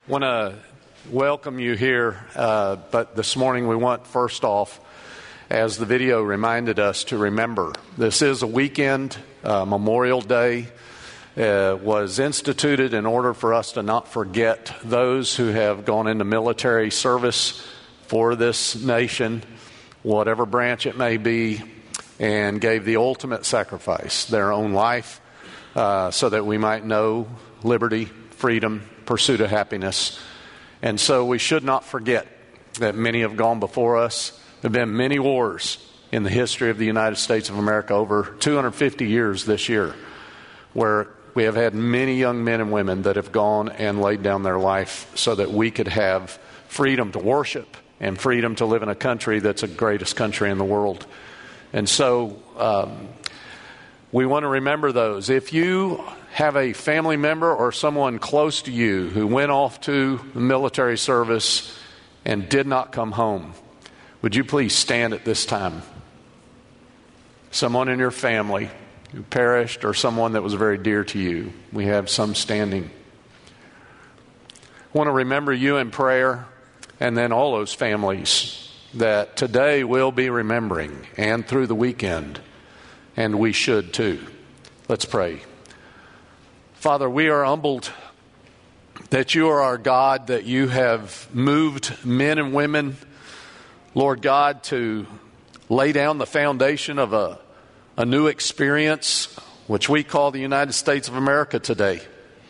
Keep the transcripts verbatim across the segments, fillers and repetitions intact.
want to welcome you here, uh, but this morning we want, first off, as the video reminded us, to remember. This is a weekend. uh, Memorial Day uh, was instituted in order for us to not forget those who have gone into military service for this nation, whatever branch it may be, and gave the ultimate sacrifice, their own life, uh, so that we might know liberty, freedom, pursuit of happiness. And so we should not forget that many have gone before us. There have been many wars in the history of the United States of America, over two hundred fifty years this year, where we have had many young men and women that have gone and laid down their life so that we could have freedom to worship and freedom to live in a country that's the greatest country in the world. And so um, we want to remember those. If you have a family member or someone close to you who went off to the military service and did not come home, would you please stand at this time? Someone in your family who perished or someone that was very dear to you. We have some standing. I want to remember you in prayer, and then all those families that today we'll be remembering and through the weekend, and we should too. Let's pray. Father, we are humbled that you are our God, that you have moved men and women, Lord God, to lay down the foundation of a, a new experience, which we call the United States of America today.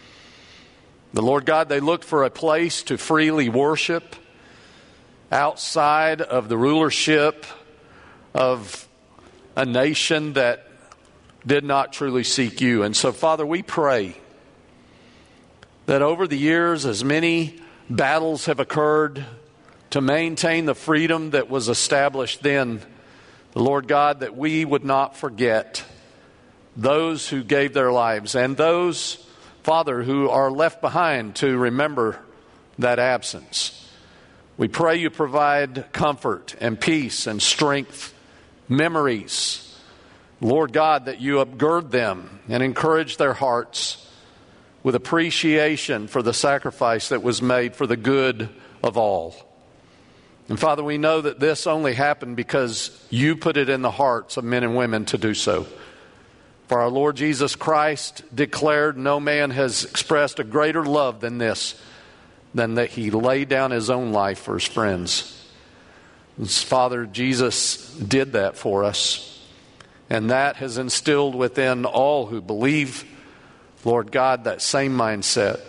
The Lord God, they looked for a place to freely worship outside of the rulership of a nation that did not truly seek you. And so, Father, we pray that over the years, as many battles have occurred to maintain the freedom that was established then, the Lord God, that we would not forget those who gave their lives and those, Father, who are left behind to remember that absence. We pray you provide comfort and peace and strength, memories, Lord God, that you upgird them and encourage their hearts with appreciation for the sacrifice that was made for the good of all. And Father, we know that this only happened because you put it in the hearts of men and women to do so. For our Lord Jesus Christ declared, no man has expressed a greater love than this, than that he laid down his own life for his friends. And Father, Jesus did that for us. And that has instilled within all who believe, Lord God, that same mindset.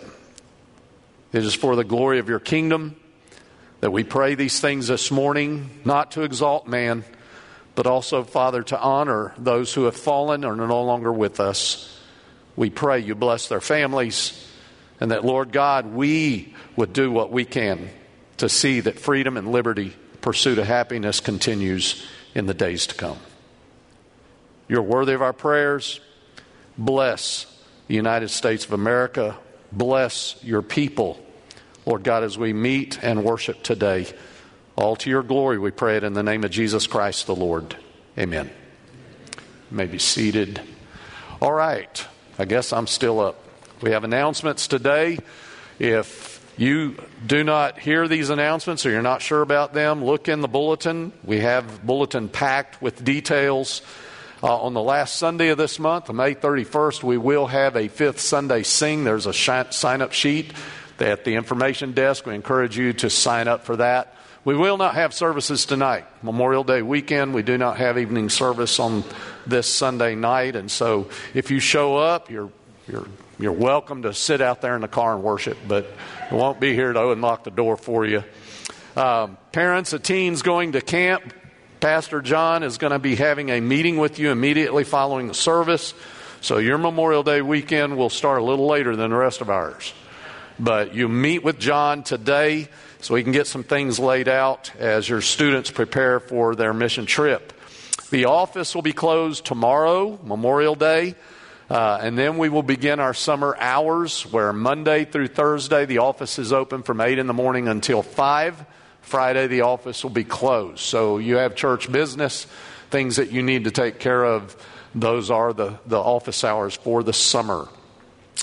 It is for the glory of your kingdom that we pray these things this morning, not to exalt man, but also, Father, to honor those who have fallen or are no longer with us. We pray you bless their families, and that, Lord God, we would do what we can to see that freedom and liberty, pursuit of happiness, continues in the days to come. You're worthy of our prayers. Bless the United States of America. Bless your people, Lord God, as we meet and worship today. All to your glory, we pray it in the name of Jesus Christ the Lord. Amen. You may be seated. All right. I guess I'm still up. We have announcements today. If you do not hear these announcements or you're not sure about them, look in the bulletin. We have bulletin packed with details. Uh, on the last Sunday of this month, on May thirty-first, we will have a Fifth Sunday Sing. There's a sh- sign-up sheet at the information desk. We encourage you to sign up for that. We will not have services tonight. Memorial Day weekend, we do not have evening service on this Sunday night. And so if you show up, you're you're you're welcome to sit out there in the car and worship, but we won't be here to unlock the door for you. Um, parents of teens going to camp, Pastor John is going to be having a meeting with you immediately following the service. So your Memorial Day weekend will start a little later than the rest of ours. But you meet with John today so we can get some things laid out as your students prepare for their mission trip. The office will be closed tomorrow, Memorial Day, uh, and then we will begin our summer hours where Monday through Thursday the office is open from eight in the morning until five. Friday, the office will be closed. So you have church business, things that you need to take care of. Those are the, the office hours for the summer.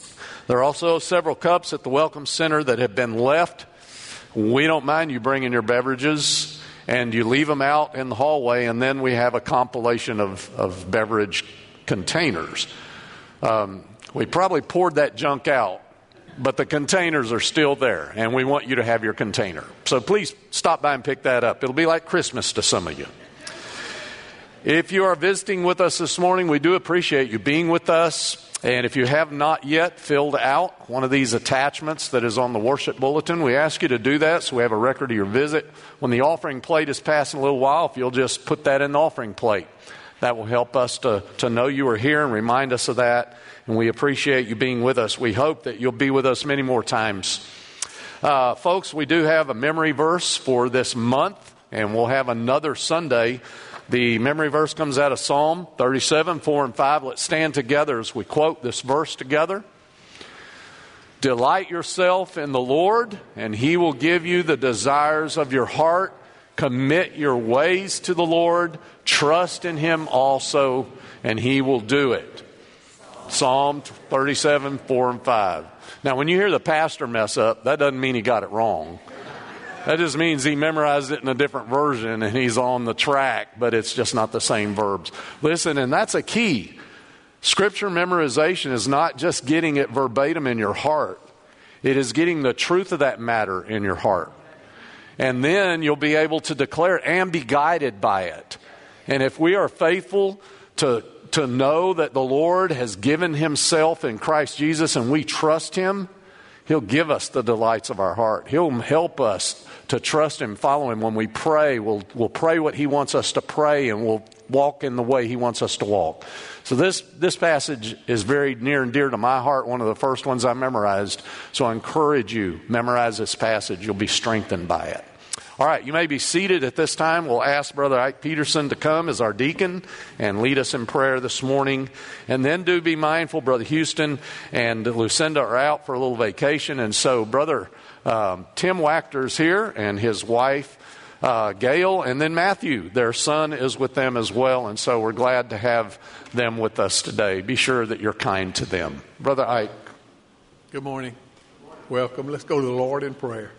There are also several cups at the Welcome Center that have been left. We don't mind you bringing your beverages, and you leave them out in the hallway, and then we have a compilation of, of beverage containers. Um, we probably poured that junk out, but the containers are still there, and we want you to have your container. So please stop by and pick that up. It'll be like Christmas to some of you. If you are visiting with us this morning, we do appreciate you being with us. And if you have not yet filled out one of these attachments that is on the worship bulletin, we ask you to do that so we have a record of your visit. When the offering plate is passed in a little while, if you'll just put that in the offering plate, that will help us to, to know you are here and remind us of that. And we appreciate you being with us. We hope that you'll be with us many more times. Uh, folks, we do have a memory verse for this month, and we'll have another Sunday. The memory verse comes out of Psalm thirty-seven, four and five. Let's stand together as we quote this verse together. Delight yourself in the Lord, and He will give you the desires of your heart. Commit your ways to the Lord. Trust in Him also, and He will do it. Psalm thirty-seven, four and five. Now, when you hear the pastor mess up, that doesn't mean he got it wrong. That just means he memorized it in a different version and he's on the track, but it's just not the same verbs. Listen, and that's a key. Scripture memorization is not just getting it verbatim in your heart. It is getting the truth of that matter in your heart. And then you'll be able to declare it and be guided by it. And if we are faithful to, to know that the Lord has given Himself in Christ Jesus and we trust Him, He'll give us the delights of our heart. He'll help us to trust Him, follow Him. When we pray, we'll, we'll pray what He wants us to pray, and we'll walk in the way He wants us to walk. So this, this passage is very near and dear to my heart, one of the first ones I memorized. So I encourage you, memorize this passage. You'll be strengthened by it. All right, you may be seated at this time. We'll ask Brother Ike Peterson to come as our deacon and lead us in prayer this morning. And then do be mindful, Brother Houston and Lucinda are out for a little vacation. And so Brother um, Tim Wachter's here and his wife, uh, Gail, and then Matthew, their son, is with them as well. And so we're glad to have them with us today. Be sure that you're kind to them. Brother Ike. Good morning. Welcome. Let's go to the Lord in prayer.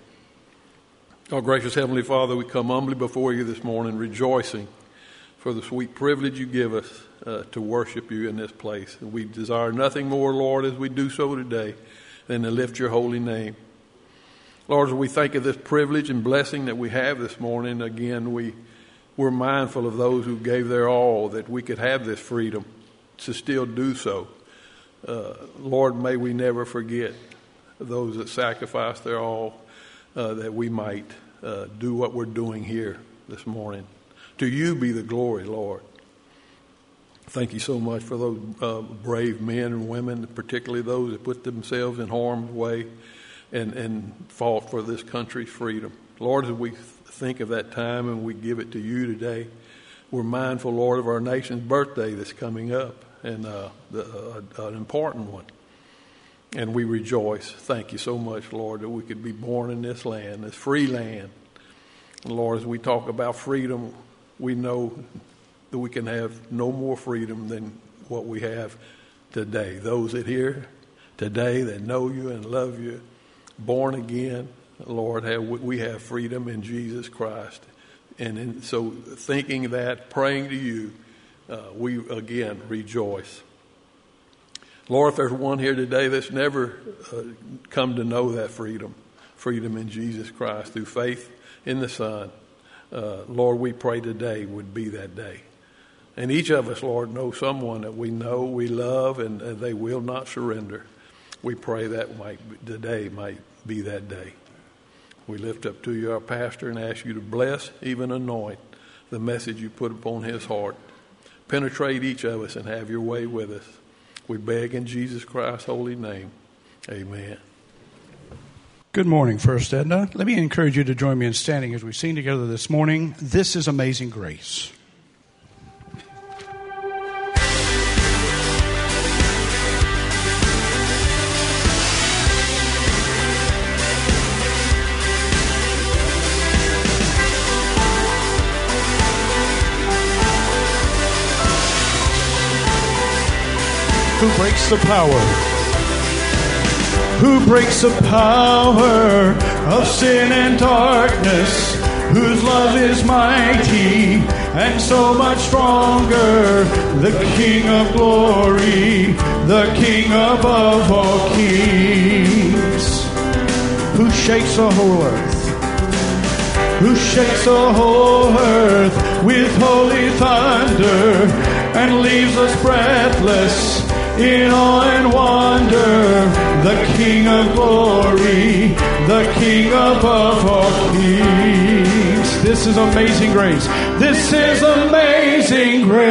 Our gracious Heavenly Father, we come humbly before you this morning, rejoicing for the sweet privilege you give us uh, to worship you in this place. And we desire nothing more, Lord, as we do so today, than to lift your holy name. Lord, as we think of this privilege and blessing that we have this morning, again, we, we're mindful of those who gave their all that we could have this freedom to still do so. Uh, Lord, may we never forget those that sacrificed their all, Uh, that we might uh, do what we're doing here this morning. To you be the glory, Lord. Thank you so much for those uh, brave men and women, particularly those that put themselves in harm's way and, and fought for this country's freedom. Lord, as we think of that time and we give it to you today, we're mindful, Lord, of our nation's birthday that's coming up, and uh, the, uh, an important one. And we rejoice. Thank you so much, Lord, that we could be born in this land, this free land. And Lord, as we talk about freedom, we know that we can have no more freedom than what we have today. Those that here today that know you and love you, born again, Lord, have, we have freedom in Jesus Christ. And in, so thinking that, praying to you, uh, we again rejoice. Lord, if there's one here today that's never uh, come to know that freedom, freedom in Jesus Christ through faith in the Son, uh, Lord, we pray today would be that day. And each of us, Lord, know someone that we know, we love, and, and they will not surrender. We pray that might today might be that day. We lift up to you our pastor and ask you to bless, even anoint, the message you put upon his heart. Penetrate each of us and have your way with us. We beg in Jesus Christ's holy name. Amen. Good morning, First Edna. Let me encourage you to join me in standing as we sing together this morning. This is Amazing Grace. Who breaks the power? who breaks the power of sin and darkness, whose love is mighty and so much stronger, the King of glory, the King above all kings, who shakes the whole earth, who shakes the whole earth with holy thunder and leaves us breathless in awe and wonder, the King of glory, the King above all kings. This is amazing grace. This is amazing grace.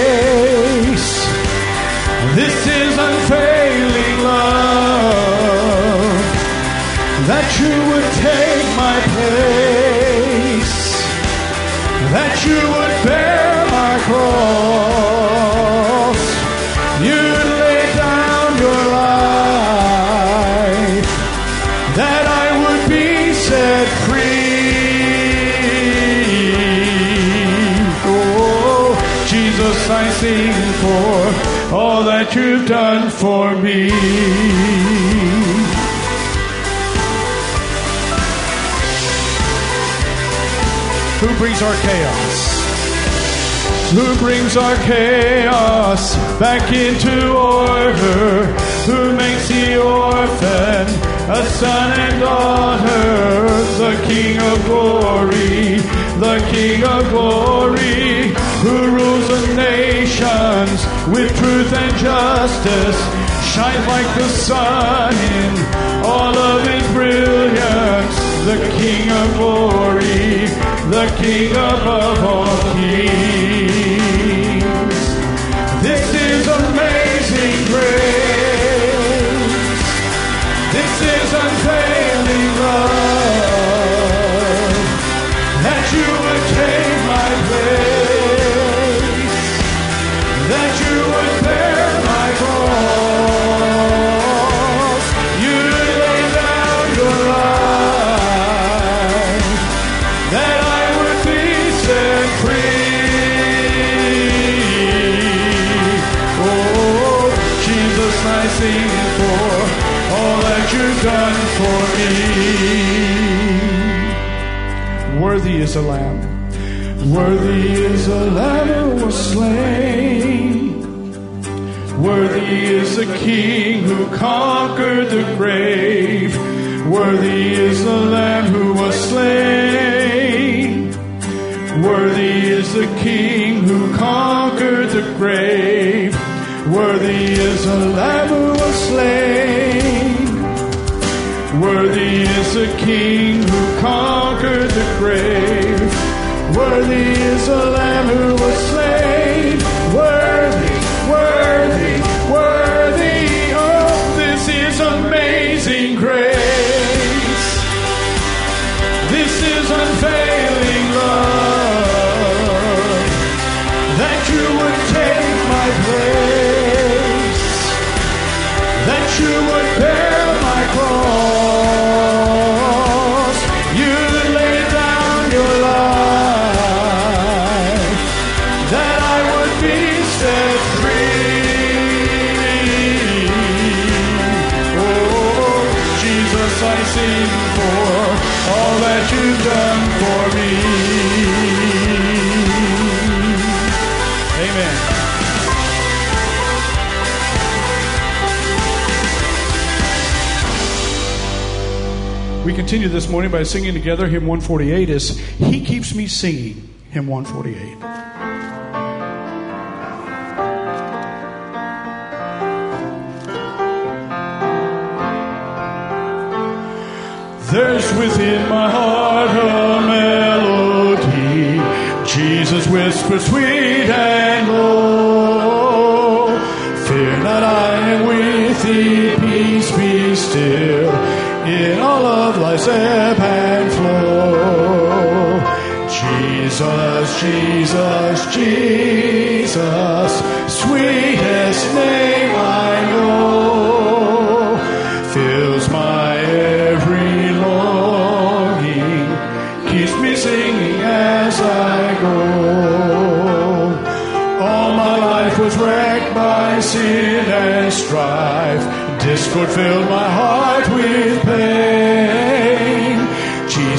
This is unfailing love, that you would take my place, that you would bear my cross, you'd lay down your life, that I would be set free. Oh, Jesus, I sing for all that you've done for me. Who brings our chaos? Who brings our chaos back into order? Who makes the orphan a son and daughter? The King of glory, the King of glory, who rules the nations with truth and justice, shines like the sun in all of his brilliance. The King of glory, the King above all kings. This is amazing grace. This is unfailing love, that you would take my place, that you would bear my cross, you lay down your life, that I would be set free. Oh, Jesus, I sing for all that you've done for me. Worthy is the Lamb, worthy is the Lamb who was slain. Worthy is the King who conquered the grave. Worthy is the Lamb who was slain. Worthy is the King who conquered the grave. Worthy is the Lamb who was slain. Worthy is the King who conquered the grave. Worthy is the Lamb who was slain. Worthy, worthy, worthy. Oh, this is amazing grace. This is unfailing love, that you would take my place, that you would bear my cross, you lay down your life, that I would be set free. Oh, Jesus, I sing for all that you've done for me. Amen. We continue this morning by singing together hymn one forty-eight as He Keeps Me Singing, hymn one forty-eight. There's within my heart a melody, Jesus whispers sweet and low. Fear not, I am with thee, peace be still, in all of life's ebb and flow. Jesus, Jesus, Jesus, sweetest name I know, fills my every longing, keeps me singing as I go. All my life was wrecked by sin and strife, discord filled my heart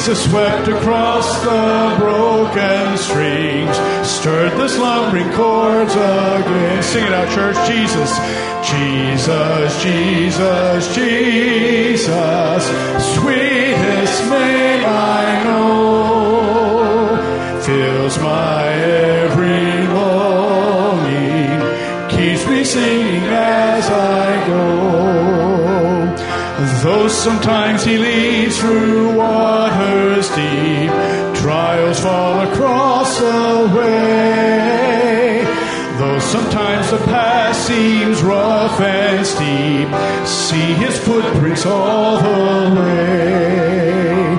Jesus wept across the broken streams, stirred the slumbering chords again. Sing it out, church. Jesus, Jesus, Jesus, Jesus, sweetest name I know, fills my every longing, keeps me singing as I go. Though sometimes he leads through waters deep, trials fall across the way. Though sometimes the path seems rough and steep, see his footprints all the way.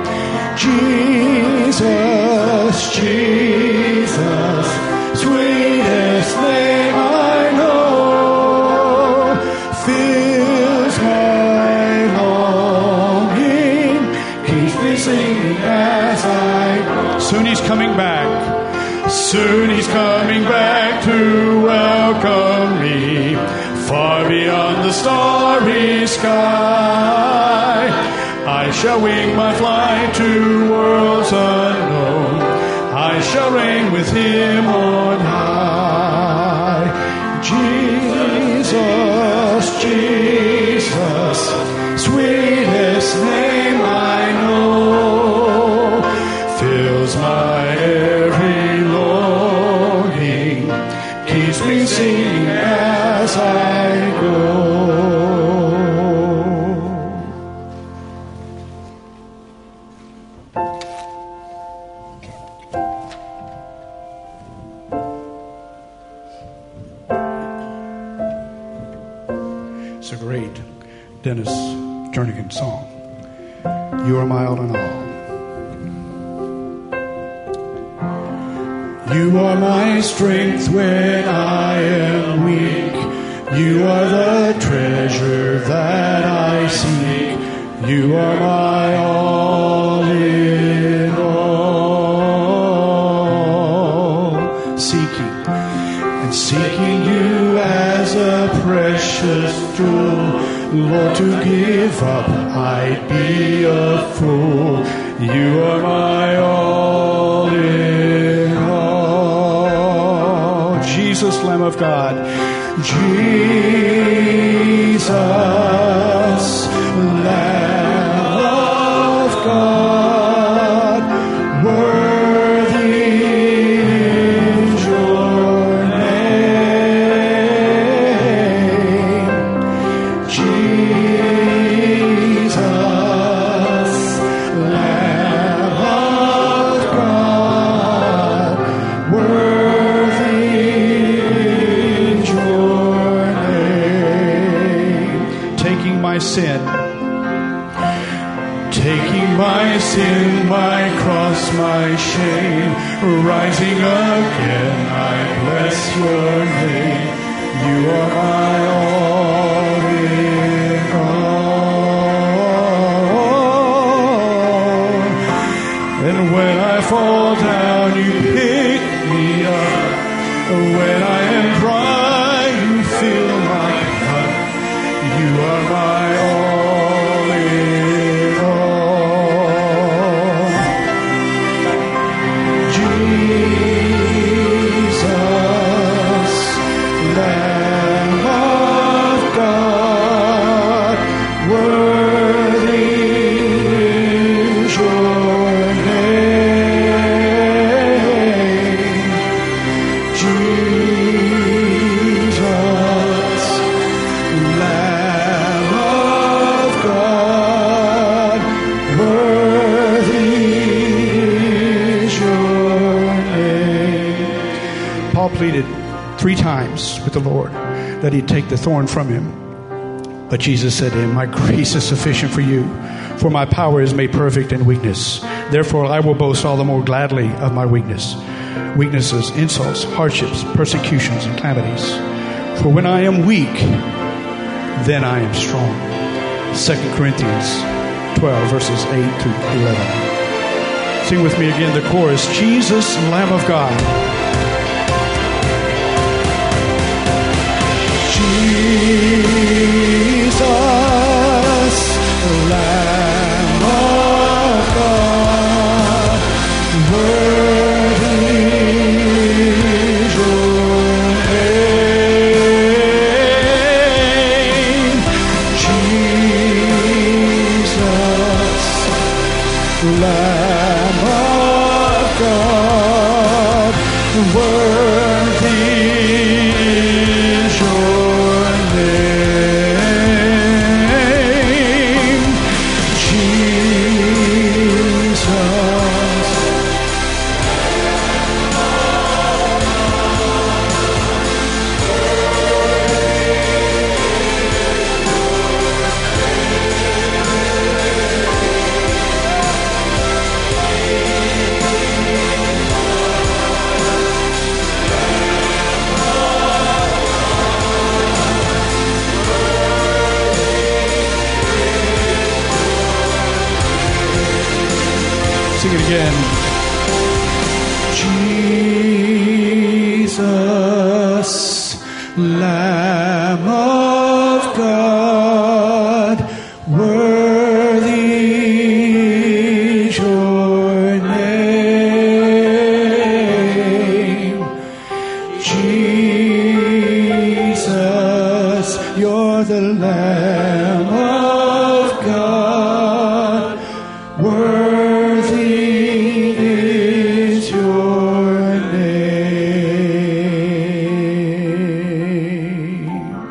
Jesus, Jesus, sweetest name I know, fills my longing, keeps me singing as I go. Soon he's coming back. Soon he's coming back to welcome me, far beyond the starry sky. I shall wing my flight to worlds unknown. I shall reign with him on high. Jesus, Jesus, sweetest name I know, fills my every longing, keeps me singing as I go. It's a great Dennis Jernigan song. You are my all in all. You are my strength when I am weak. You are the treasure that I seek. You are my all in all. Seeking and seeking you as a precious jewel. Lord, to give up, I'd be a fool. You are my all in all. Jesus, Lamb of God. Jesus, Lamb of God. Worthy is your name. Jesus, Lamb of God, worthy is your name. Taking my sin, taking my sin, my cross, my shame, rising again, I bless your name. You are my all in all. And when I fall down, you pick me up. When I am dry, you fill my cup. You are my all in all. Jesus, Lamb of God, worthy is your name. Jesus, Lamb of God, worthy is your name. Paul pleaded three times with the Lord that he'd take the thorn from him. But Jesus said to him, my grace is sufficient for you, for my power is made perfect in weakness. Therefore I will boast all the more gladly of my weakness. Weaknesses, insults, hardships, persecutions, and calamities. For when I am weak, then I am strong. Second Corinthians twelve, verses eight through eleven. Sing with me again the chorus. Jesus, Lamb of God. Jesus, Lamb of God, Lamb of God, worthy is your name, Jesus. Sing it again. Jesus, Lamb of God, worthy is your name. Jesus, you're the Lamb of God, worthy is your name.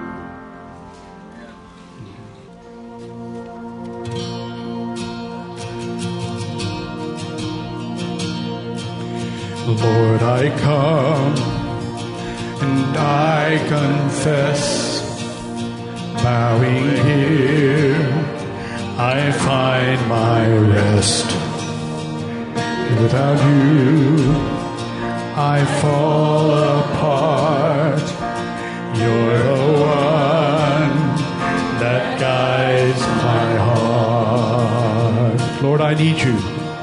Lord, I come and I confess, bowing here, I find my rest. Without you, I fall apart. You're the one that guides my heart. Lord, I need you.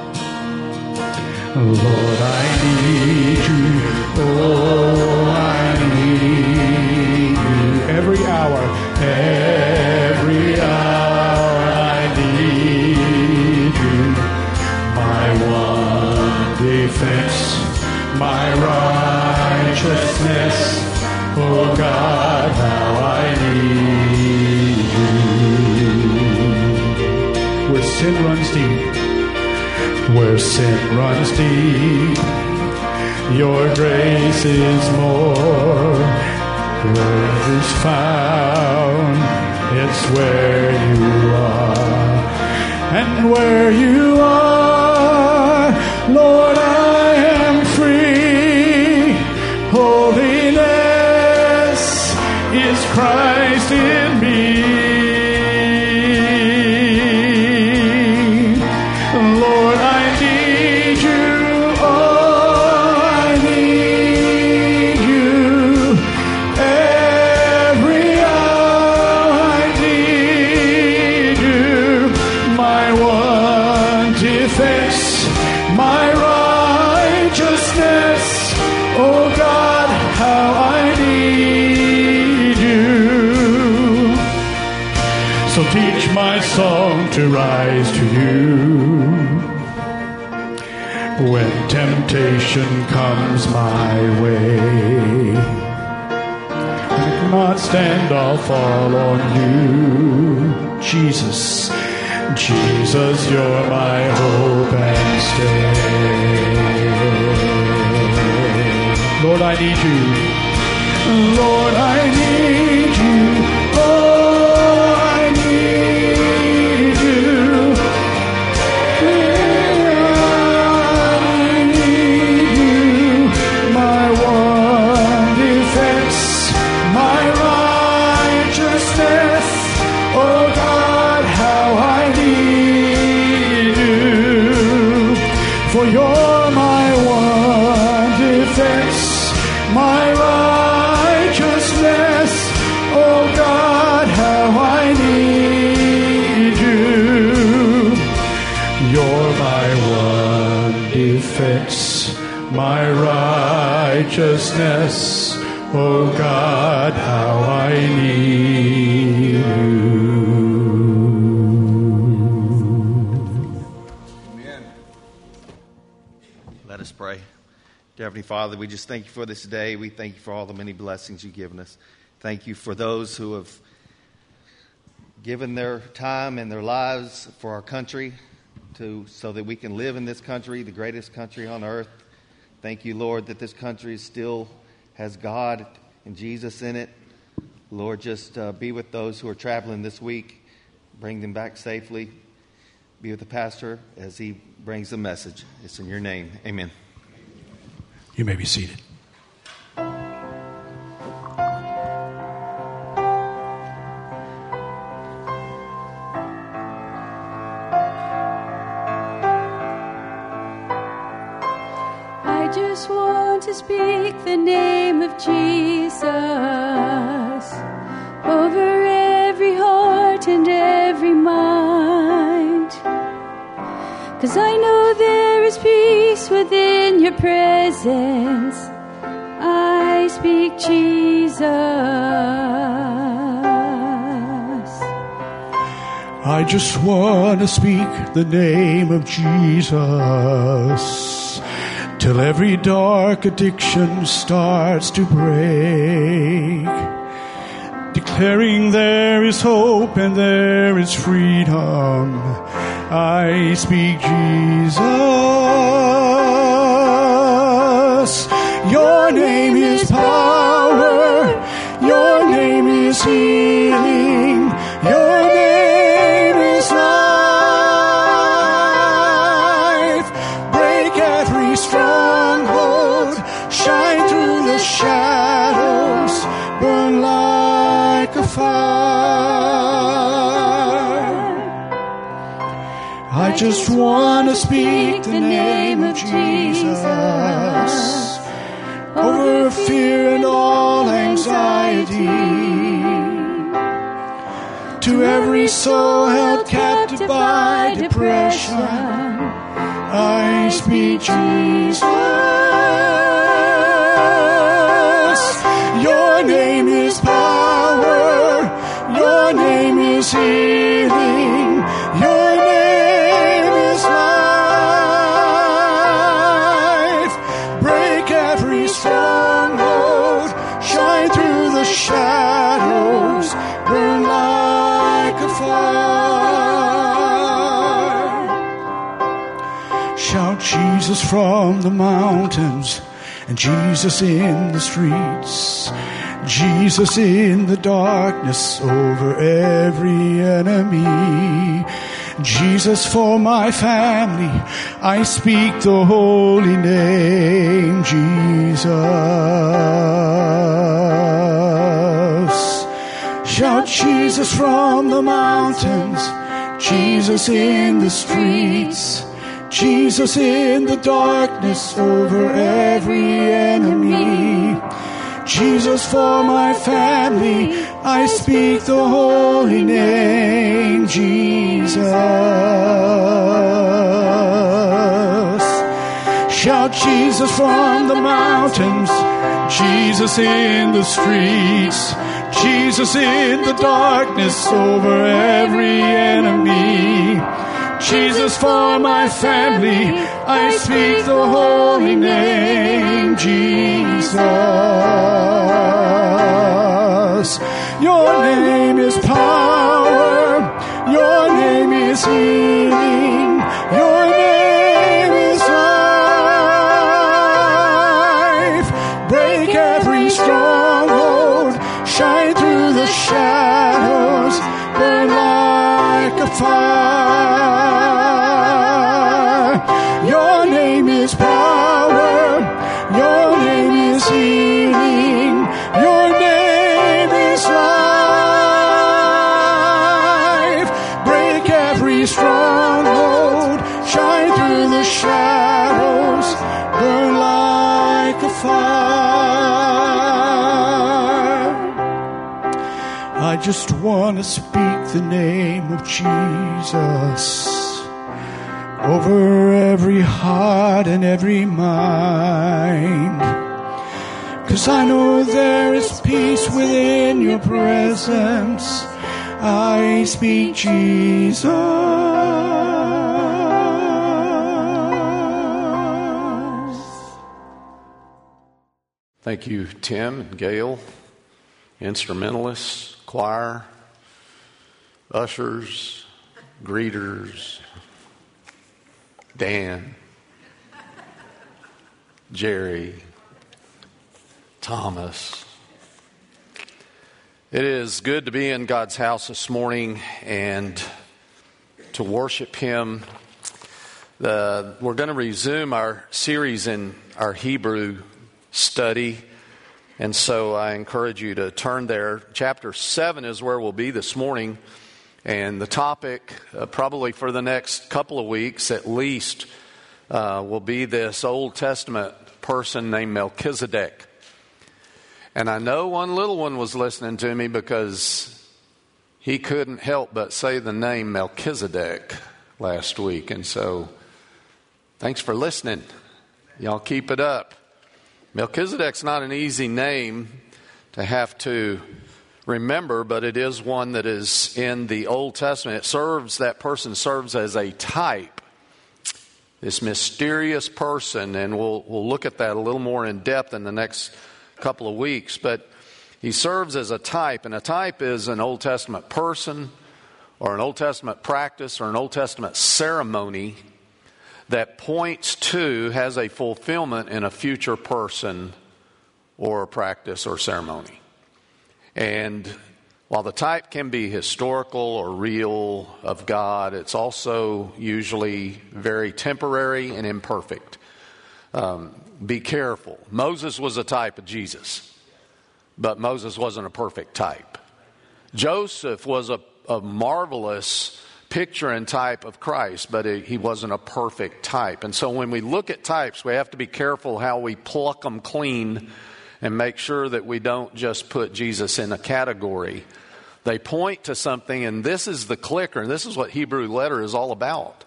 Lord, I need you. Oh, I need you. Every hour, every hour I need you. My one defense, my righteousness. Oh God, how I need you. Where sin runs deep, where sin runs deep, your grace is more. Where is found, it's where you are. And where you are, Lord, I am free. Holiness is Christ in me. Lord, I need you. Oh, I need you. Every hour I need you. My one defense, my righteousness. Oh God, how I need you. So teach my song to rise to you. When temptation comes my way, I cannot stand, I'll fall on you. Jesus, Jesus, you're my hope and stay. Lord, I need you. Lord, I need you. Oh, I need you. I need you. My one defense, my righteousness. Oh God, how I need you. For you're my one defense, my righteousness. Oh God, how I need you. You're my one defense, my righteousness. Oh God, how I need you. Amen. Let us pray. Dear Heavenly Father, we just thank you for this day. We thank you for all the many blessings you've given us. Thank you for those who have given their time and their lives for our country. to so that we can live in this country, the greatest country on earth. Thank you, Lord, that this country still has God and Jesus in it. Lord, just uh, be with those who are traveling this week. Bring them back safely. Be with the pastor as he brings the message. It's in your name. Amen. You may be seated. I just want to speak the name of Jesus over every heart and every mind. 'Cause I know there is peace within your presence. I speak Jesus. I just want to speak the name of Jesus till every dark addiction starts to break, declaring there is hope and there is freedom. I speak Jesus. Your name is power. Your name is healing. Your name is life. Break every stronghold. Shine through the shadows. Burn like a fire. I just want to speak the name of Jesus over fear and all anxiety. To every soul held captive by depression, I speak Jesus. Your name is power. Your name is healing. Your name is life. Break every stronghold. Shine through the shadows. Burn like a fire. Shout Jesus from the mountains and Jesus in the streets. Jesus in the darkness over every enemy. Jesus for my family, I speak the holy name, Jesus. Shout Jesus from the mountains, Jesus in the streets. Jesus in the darkness over every enemy. Jesus for my family, I speak the holy name, Jesus. Shout Jesus from the mountains, Jesus in the streets. Jesus in the darkness over every enemy. Jesus for my family, I speak the holy name, Jesus. Your name is power. Your name is healing. Your name is life. Break every stronghold. Shine through the shadows. Burn like a fire. Your name is power. Your name is healing. Your name is life. Break every stronghold. Shine through the shadows. Burn like a fire. I just want to speak the name of Jesus over every heart and every mind. 'Cause I know there is peace within your presence. I speak Jesus. Thank you, Tim and Gail, instrumentalists, choir, ushers, greeters, Dan, Jerry, Thomas. It is good to be in God's house this morning and to worship Him. The, we're going to resume our series in our Hebrew study, and so I encourage you to turn there. Chapter seven is where we'll be this morning, and the topic uh, probably for the next couple of weeks at least uh, will be this Old Testament person named Melchizedek. And I know one little one was listening to me because he couldn't help but say the name Melchizedek last week, and so thanks for listening. Y'all keep it up. Melchizedek's not an easy name to have to remember, but it is one that is in the Old Testament. It serves, that person serves as a type, this mysterious person, and we'll we'll look at that a little more in depth in the next couple of weeks. But he serves as a type, and a type is an Old Testament person or an Old Testament practice or an Old Testament ceremony that points to, has a fulfillment in a future person or a practice or ceremony. And while the type can be historical or real of God, it's also usually very temporary and imperfect. Um, be careful. Moses was a type of Jesus, but Moses wasn't a perfect type. Joseph was a, a marvelous picture and type of Christ, but he wasn't a perfect type. And so when we look at types, we have to be careful how we pluck them clean and make sure that we don't just put Jesus in a category. They point to something, and this is the clicker, and this is what Hebrew letter is all about.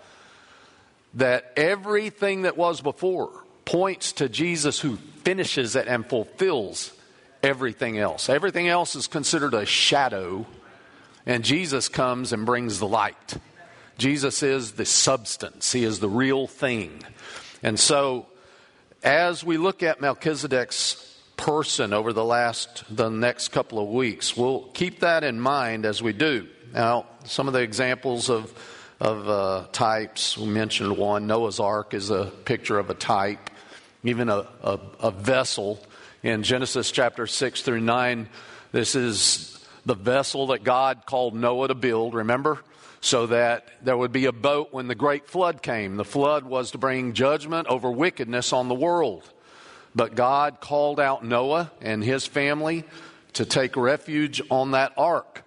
That everything that was before points to Jesus who finishes it and fulfills everything else. Everything else is considered a shadow, and Jesus comes and brings the light. Jesus is the substance. He is the real thing. And so as we look at Melchizedek's person over the last, the next couple of weeks, we'll keep that in mind as we do. Now, some of the examples of, of uh, types, we mentioned one. Noah's Ark is a picture of a type. Even a, a, a vessel in Genesis chapter six through nine, this is the vessel that God called Noah to build, remember? So that there would be a boat when the great flood came. The flood was to bring judgment over wickedness on the world. But God called out Noah and his family to take refuge on that ark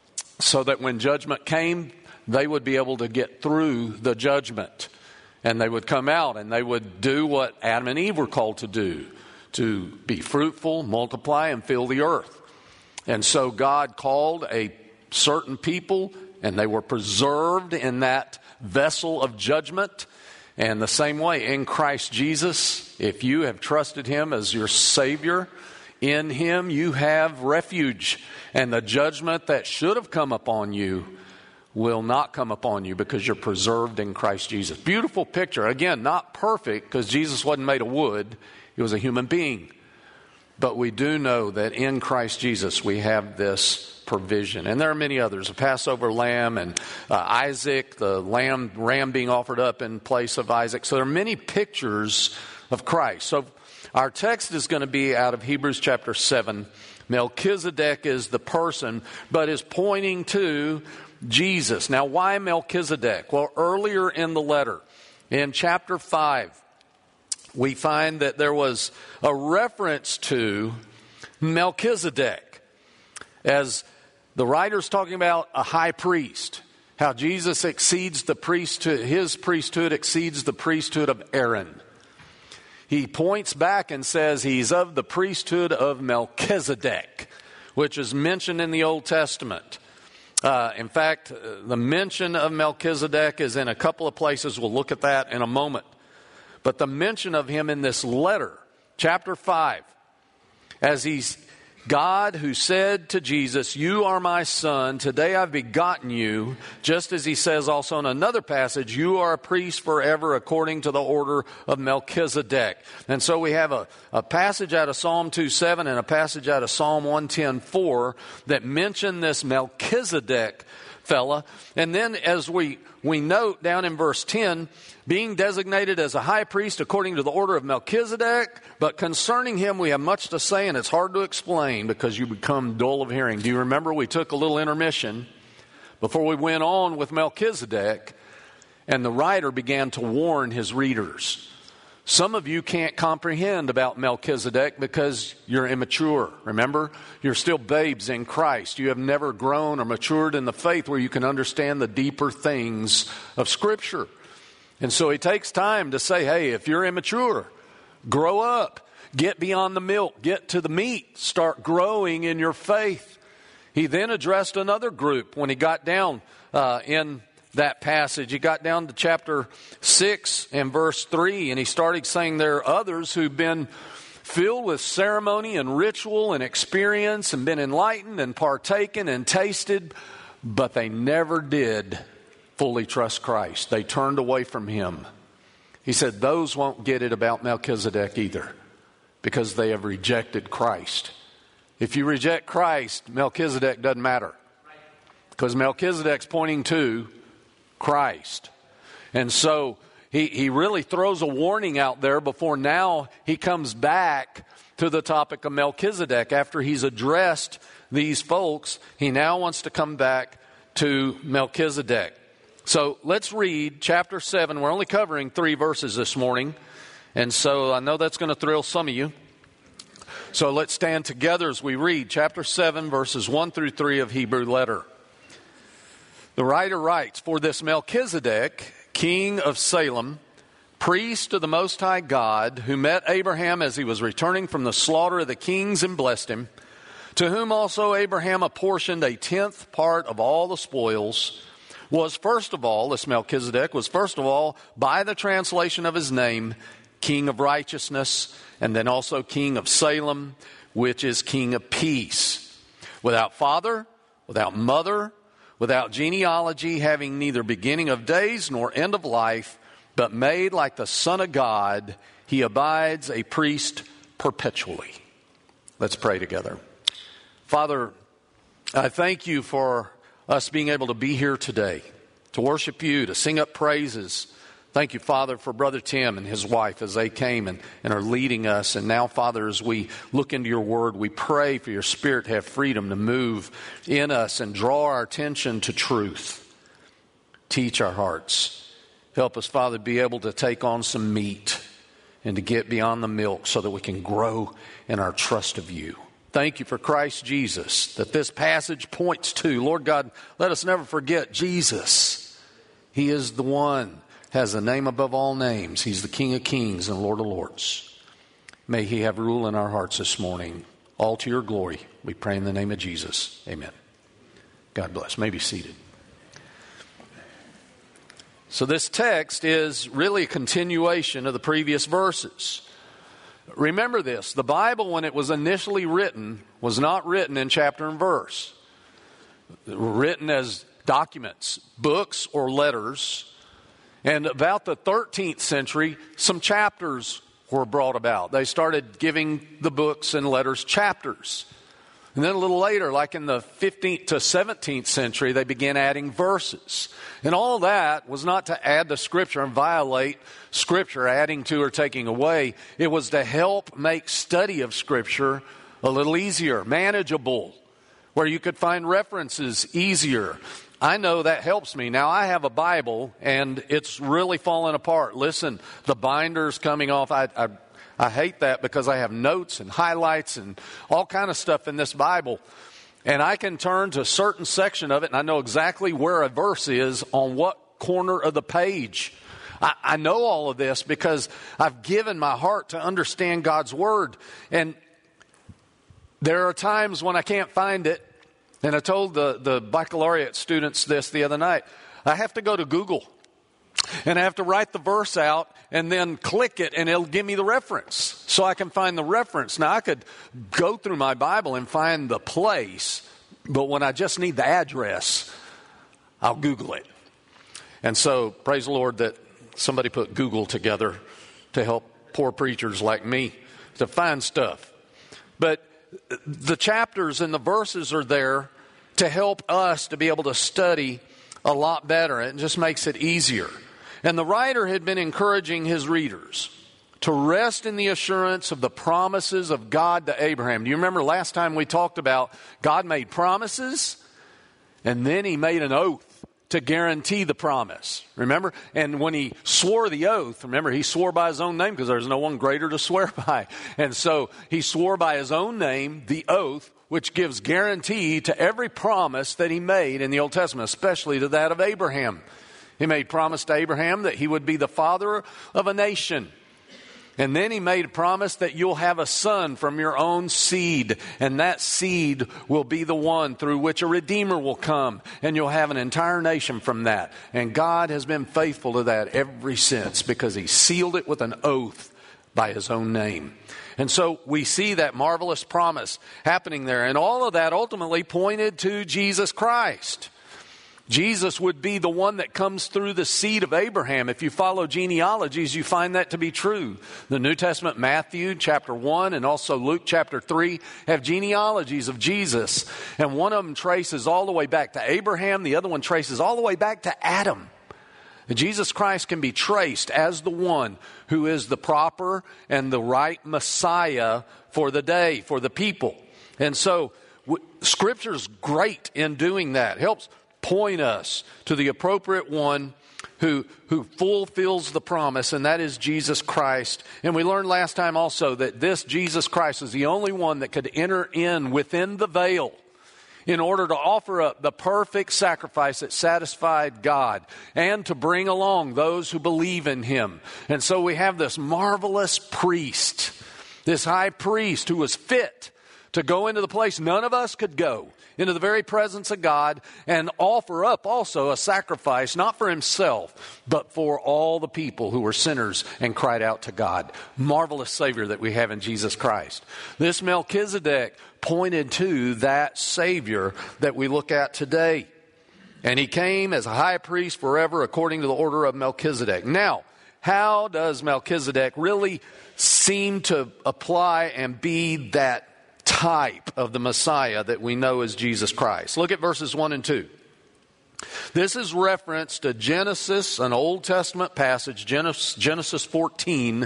so that when judgment came, they would be able to get through the judgment. And they would come out and they would do what Adam and Eve were called to do, to be fruitful, multiply, and fill the earth. And so God called a certain people, and they were preserved in that vessel of judgment. And the same way in Christ Jesus, if you have trusted Him as your Savior, in Him you have refuge. And the judgment that should have come upon you will not come upon you because you're preserved in Christ Jesus. Beautiful picture. Again, not perfect because Jesus wasn't made of wood. He was a human being. But we do know that in Christ Jesus we have this provision. And there are many others. The Passover lamb and uh, Isaac, the lamb, ram being offered up in place of Isaac. So there are many pictures of Christ. So our text is going to be out of Hebrews chapter seven. Melchizedek is the person, but is pointing to Jesus. Now, why Melchizedek? Well, earlier in the letter, in chapter five, we find that there was a reference to Melchizedek as the writer's talking about a high priest, how Jesus exceeds the priesthood, his priesthood exceeds the priesthood of Aaron. He points back and says he's of the priesthood of Melchizedek, which is mentioned in the Old Testament. Uh, in fact, the mention of Melchizedek is in a couple of places. We'll look at that in a moment. But the mention of him in this letter, chapter five, as he's God who said to Jesus, "You are my son, today I've begotten you," just as he says also in another passage, "You are a priest forever according to the order of Melchizedek." And so we have a, a passage out of Psalm two seven and a passage out of Psalm one ten four that mention this Melchizedek fella. And then as we, we note down in verse ten, being designated as a high priest according to the order of Melchizedek, but concerning him we have much to say, and it's hard to explain because you become dull of hearing. Do you remember we took a little intermission before we went on with Melchizedek, and the writer began to warn his readers. Some of you can't comprehend about Melchizedek because you're immature. Remember, you're still babes in Christ. You have never grown or matured in the faith where you can understand the deeper things of Scripture. And so he takes time to say, hey, if you're immature, grow up, get beyond the milk, get to the meat, start growing in your faith. He then addressed another group when he got down uh, in that passage. He got down to chapter six and verse three, and he started saying there are others who've been filled with ceremony and ritual and experience and been enlightened and partaken and tasted, but they never did fully trust Christ. They turned away from him. He said those won't get it about Melchizedek either because they have rejected Christ. If you reject Christ, Melchizedek doesn't matter because Melchizedek's pointing to Christ. And so he, he really throws a warning out there before now he comes back to the topic of Melchizedek. After he's addressed these folks, he now wants to come back to Melchizedek. So let's read chapter seven. We're only covering three verses this morning, and so I know that's going to thrill some of you. So let's stand together as we read chapter seven, verses one through three of Hebrew letter. The writer writes, for this Melchizedek, king of Salem, priest of the Most High God, who met Abraham as he was returning from the slaughter of the kings and blessed him, to whom also Abraham apportioned a tenth part of all the spoils, was first of all, this Melchizedek was first of all, by the translation of his name, king of righteousness, and then also king of Salem, which is king of peace. Without father, without mother, without genealogy, having neither beginning of days nor end of life, but made like the Son of God, he abides a priest perpetually. Let's pray together. Father, I thank you for us being able to be here today, to worship you, to sing up praises. Thank you, Father, for Brother Tim and his wife as they came and, and are leading us. And now, Father, as we look into your word, we pray for your Spirit to have freedom to move in us and draw our attention to truth. Teach our hearts. Help us, Father, be able to take on some meat and to get beyond the milk so that we can grow in our trust of you. Thank you for Christ Jesus that this passage points to. Lord God, let us never forget Jesus. He is the one, has a name above all names. He's the King of kings and Lord of lords. May he have rule in our hearts this morning. All to your glory. We pray in the name of Jesus. Amen. God bless. May be seated. So this text is really a continuation of the previous verses. Remember this, the Bible, when it was initially written, was not written in chapter and verse. Written as documents, books or letters. And about the thirteenth century, some chapters were brought about. They started giving the books and letters chapters. And then a little later, like in the fifteenth to seventeenth century, they began adding verses. And all that was not to add to Scripture and violate Scripture, adding to or taking away. It was to help make study of Scripture a little easier, manageable, where you could find references easier. I know that helps me. Now, I have a Bible, and it's really falling apart. Listen, the binder's coming off. I, I I hate that because I have notes and highlights and all kind of stuff in this Bible. And I can turn to a certain section of it, and I know exactly where a verse is on what corner of the page. I, I know all of this because I've given my heart to understand God's Word. And there are times when I can't find it. And I told the, the baccalaureate students this the other night. I have to go to Google. And I have to write the verse out and then click it, and it'll give me the reference so I can find the reference. Now, I could go through my Bible and find the place, but when I just need the address, I'll Google it. And so, praise the Lord that somebody put Google together to help poor preachers like me to find stuff. But the chapters and the verses are there to help us to be able to study a lot better. It just makes it easier. And the writer had been encouraging his readers to rest in the assurance of the promises of God to Abraham. Do you remember last time we talked about God made promises and then he made an oath to guarantee the promise? Remember? And when he swore the oath, remember, he swore by his own name because there's no one greater to swear by. And so he swore by his own name, the oath, which gives guarantee to every promise that he made in the Old Testament, especially to that of Abraham. He made promise to Abraham that he would be the father of a nation. And then he made a promise that you'll have a son from your own seed, and that seed will be the one through which a redeemer will come, and you'll have an entire nation from that. And God has been faithful to that ever since because he sealed it with an oath by his own name. And so we see that marvelous promise happening there, and all of that ultimately pointed to Jesus Christ. Jesus would be the one that comes through the seed of Abraham. If you follow genealogies, you find that to be true. The New Testament, Matthew chapter one and also Luke chapter three have genealogies of Jesus. And one of them traces all the way back to Abraham. The other one traces all the way back to Adam. And Jesus Christ can be traced as the one who is the proper and the right Messiah for the day, for the people. And so w- Scripture's great in doing that. Helps point us to the appropriate one who who fulfills the promise, and that is Jesus Christ. And we learned last time also that this Jesus Christ is the only one that could enter in within the veil in order to offer up the perfect sacrifice that satisfied God and to bring along those who believe in him. And so we have this marvelous priest, this high priest who was fit to go into the place none of us could go, into the very presence of God, and offer up also a sacrifice, not for himself, but for all the people who were sinners and cried out to God. Marvelous Savior that we have in Jesus Christ. This Melchizedek pointed to that Savior that we look at today. And he came as a high priest forever according to the order of Melchizedek. Now, how does Melchizedek really seem to apply and be that type of the Messiah that we know as Jesus Christ? Look at verses one and two. This is reference to Genesis, an Old Testament passage, Genesis fourteen,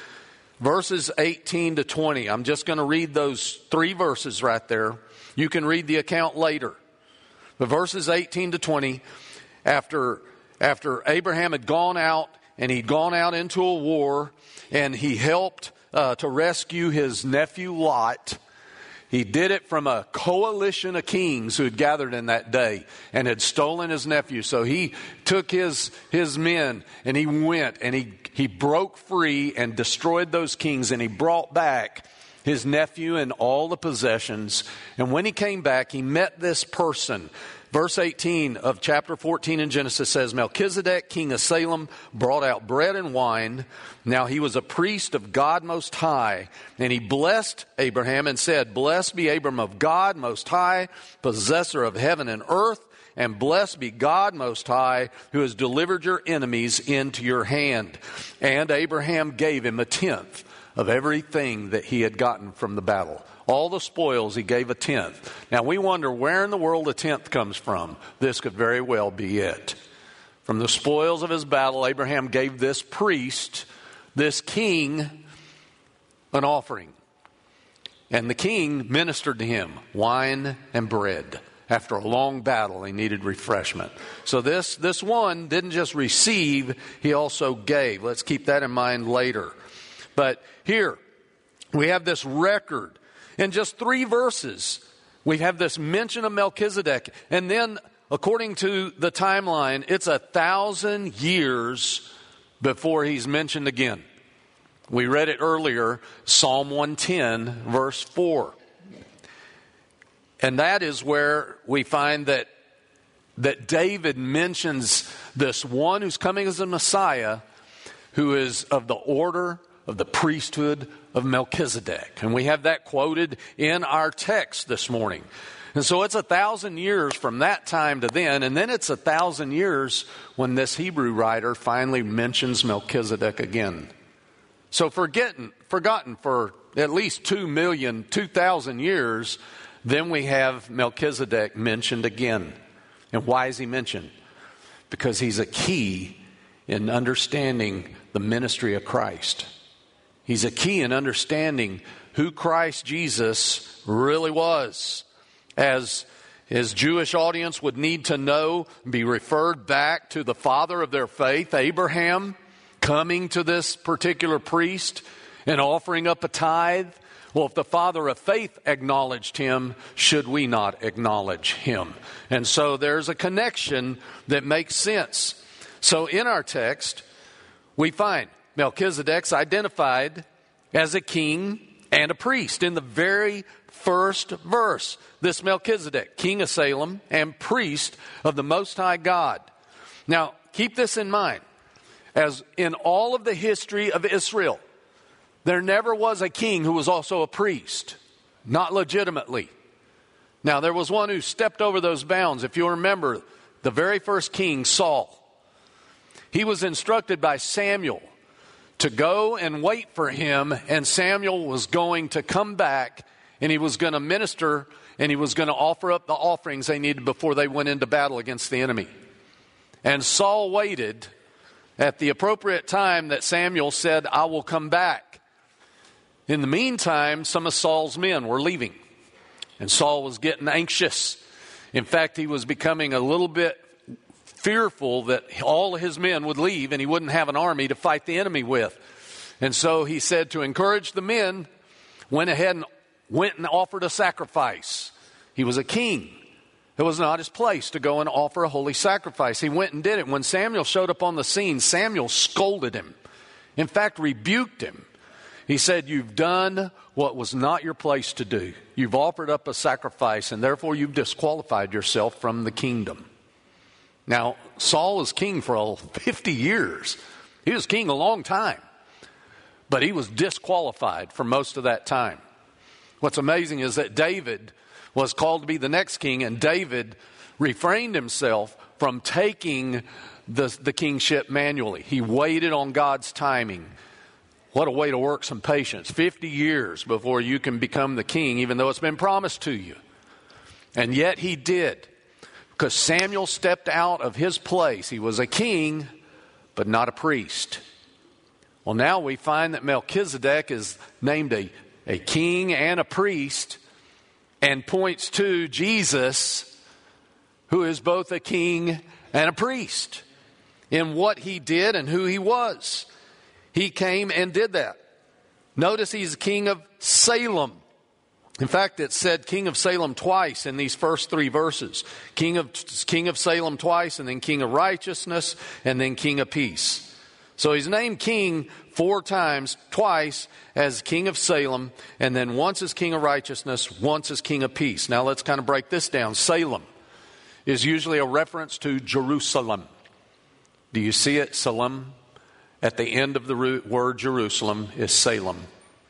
verses eighteen to twenty. I'm just going to read those three verses right there. You can read the account later. But verses eighteen to twenty, after, after Abraham had gone out, and he'd gone out into a war, and he helped uh, to rescue his nephew Lot. He did it from a coalition of kings who had gathered in that day and had stolen his nephew. So he took his his men and he went and he, he broke free and destroyed those kings, and he brought back his nephew and all the possessions. And when he came back, he met this person. Verse eighteen of chapter fourteen in Genesis says, Melchizedek, king of Salem, brought out bread and wine. Now he was a priest of God Most High. And he blessed Abraham and said, Blessed be Abram of God Most High, possessor of heaven and earth. And blessed be God Most High, who has delivered your enemies into your hand. And Abraham gave him a tenth of everything that he had gotten from the battle. All the spoils, he gave a tenth. Now we wonder where in the world a tenth comes from. This could very well be it. From the spoils of his battle, Abraham gave this priest, this king, an offering. And the king ministered to him wine and bread. After a long battle, he needed refreshment. So this, this one didn't just receive, he also gave. Let's keep that in mind later. But here, we have this record. In just three verses, we have this mention of Melchizedek. And then, according to the timeline, it's a thousand years before he's mentioned again. We read it earlier, Psalm one ten, verse four. And that is where we find that, that David mentions this one who's coming as a Messiah, who is of the order of the priesthood of Melchizedek. And we have that quoted in our text this morning. And so it's a thousand years from that time to then, and then it's a thousand years when this Hebrew writer finally mentions Melchizedek again. So forgetting, forgotten for at least two million, two thousand years, Then we have Melchizedek mentioned again. And why is he mentioned? Because he's a key in understanding the ministry of Christ. He's a key in understanding who Christ Jesus really was. As his Jewish audience would need to know, be referred back to the father of their faith, Abraham, coming to this particular priest and offering up a tithe. Well, if the father of faith acknowledged him, should we not acknowledge him? And so there's a connection that makes sense. So in our text, we find Melchizedek's identified as a king and a priest in the very first verse. This Melchizedek, king of Salem and priest of the Most High God. Now, keep this in mind. As in all of the history of Israel, there never was a king who was also a priest. Not legitimately. Now, there was one who stepped over those bounds. If you remember, the very first king, Saul. He was instructed by Samuel to go and wait for him, and Samuel was going to come back, and he was going to minister, and he was going to offer up the offerings they needed before they went into battle against the enemy. And Saul waited at the appropriate time that Samuel said, I will come back. In the meantime, some of Saul's men were leaving, and Saul was getting anxious. In fact, he was becoming a little bit fearful that all his men would leave and he wouldn't have an army to fight the enemy with. And so he said, to encourage the men, went ahead and went and offered a sacrifice. He was a king. It was not his place to go and offer a holy sacrifice. He went and did it. When Samuel showed up on the scene, Samuel scolded him. In fact, rebuked him. He said, you've done what was not your place to do. You've offered up a sacrifice, and therefore you've disqualified yourself from the kingdom. Now, Saul was king for fifty years. He was king a long time. But he was disqualified for most of that time. What's amazing is that David was called to be the next king, and David refrained himself from taking the, the kingship manually. He waited on God's timing. What a way to work some patience. fifty years before you can become the king, even though it's been promised to you. And yet he did. Because Samuel stepped out of his place. He was a king, but not a priest. Well, now we find that Melchizedek is named a, a king and a priest, and points to Jesus, who is both a king and a priest, in what he did and who he was. He came and did that. Notice he's king of Salem. In fact, it said king of Salem twice in these first three verses. King of, king of Salem twice, and then king of righteousness, and then king of peace. So he's named king four times, twice as king of Salem, and then once as king of righteousness, once as king of peace. Now let's kind of break this down. Salem is usually a reference to Jerusalem. Do you see it? Salem. At the end of the word Jerusalem is Salem.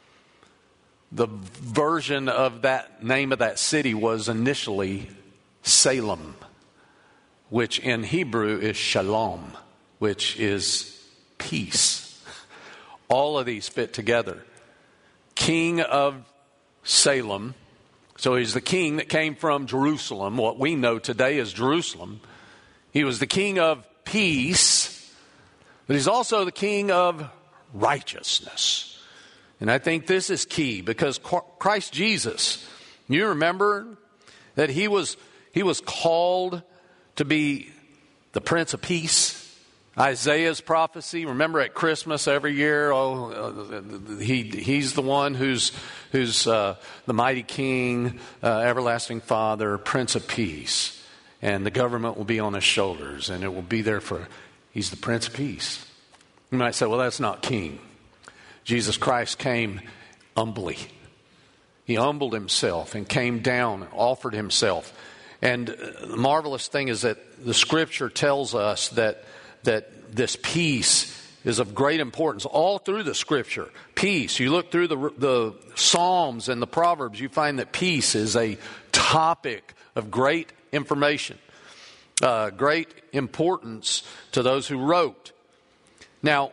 The version of that name of that city was initially Salem, which in Hebrew is Shalom, which is peace. All of these fit together. King of Salem. So he's the king that came from Jerusalem, what we know today as Jerusalem. He was the king of peace, but he's also the king of righteousness. And I think this is key, because Christ Jesus, you remember that he was he was called to be the Prince of Peace. Isaiah's prophecy, remember at Christmas every year, oh, uh, he he's the one who's who's uh, the mighty King, uh, everlasting Father, Prince of Peace, and the government will be on his shoulders, and it will be there for. He's the Prince of Peace. You might say, well, that's not king. Jesus Christ came humbly. He humbled himself and came down and offered himself. And the marvelous thing is that the Scripture tells us that that this peace is of great importance all through the Scripture. Peace. You look through the, the Psalms and the Proverbs, you find that peace is a topic of great information, uh, great importance to those who wrote. Now,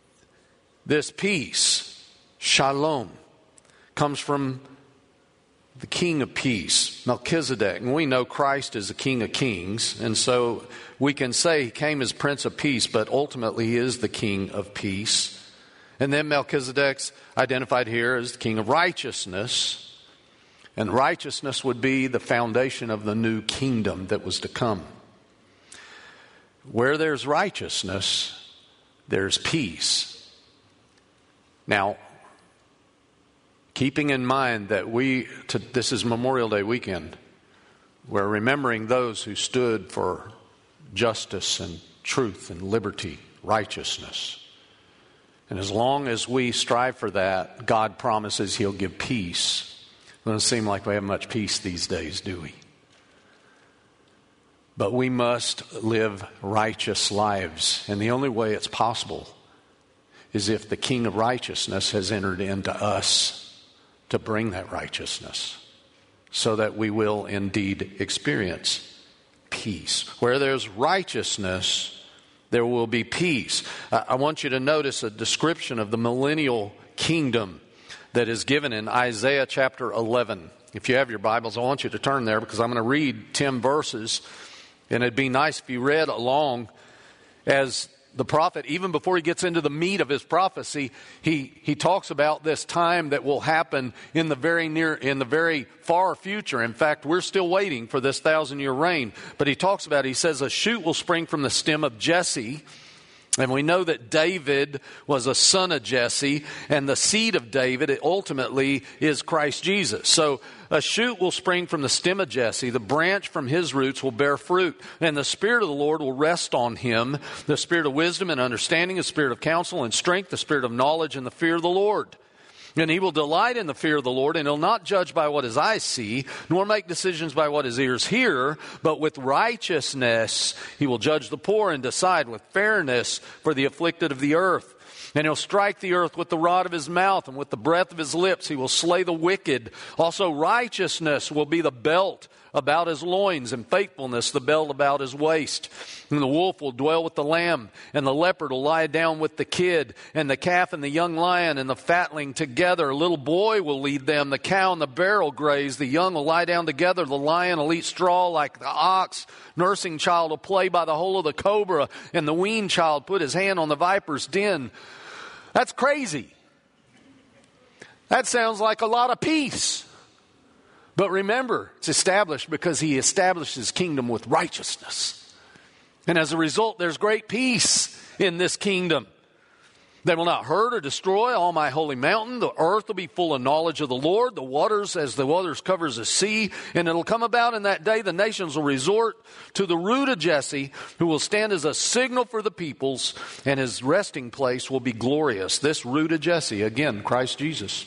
this peace, shalom, comes from the King of Peace, Melchizedek. And we know Christ is the King of Kings, and so we can say he came as Prince of Peace, but ultimately he is the King of Peace. And then Melchizedek's identified here as the King of Righteousness. And righteousness would be the foundation of the new kingdom that was to come. Where there's righteousness, there's peace. Now, keeping in mind that we, to, this is Memorial Day weekend, we're remembering those who stood for justice and truth and liberty, righteousness. And as long as we strive for that, God promises he'll give peace. It doesn't seem like we have much peace these days, do we? But we must live righteous lives. And the only way it's possible is if the King of Righteousness has entered into us to bring that righteousness, so that we will indeed experience peace. Where there's righteousness, there will be peace. I want you to notice a description of the millennial kingdom that is given in Isaiah chapter eleven. If you have your Bibles, I want you to turn there because I'm going to read ten verses. And it'd be nice if you read along as the prophet, even before he gets into the meat of his prophecy, he, he talks about this time that will happen in the very near, in the very far future. In fact, we're still waiting for this thousand year reign. But he talks about, he says, a shoot will spring from the stem of Jesse. And we know that David was a son of Jesse, and the seed of David it ultimately is Christ Jesus. So a shoot will spring from the stem of Jesse, the branch from his roots will bear fruit, and the Spirit of the Lord will rest on him, the Spirit of wisdom and understanding, the Spirit of counsel and strength, the Spirit of knowledge and the fear of the Lord. And he will delight in the fear of the Lord, and he'll not judge by what his eyes see, nor make decisions by what his ears hear, but with righteousness he will judge the poor and decide with fairness for the afflicted of the earth. And he'll strike the earth with the rod of his mouth, and with the breath of his lips he will slay the wicked. Also righteousness will be the belt about his loins, and faithfulness the belt about his waist. And the wolf will dwell with the lamb, and the leopard will lie down with the kid, and the calf and the young lion and the fatling together. A little boy will lead them, the cow and the bear will graze, the young will lie down together, the lion will eat straw like the ox, nursing child will play by the hole of the cobra, and the weaned child put his hand on the viper's den. That's crazy. That sounds like a lot of peace. But remember, it's established because he established his kingdom with righteousness. And as a result, there's great peace in this kingdom. They will not hurt or destroy all my holy mountain. The earth will be full of knowledge of the Lord. The waters as the waters covers the sea. And it'll come about in that day the nations will resort to the root of Jesse, who will stand as a signal for the peoples, and his resting place will be glorious. This root of Jesse, again, Christ Jesus,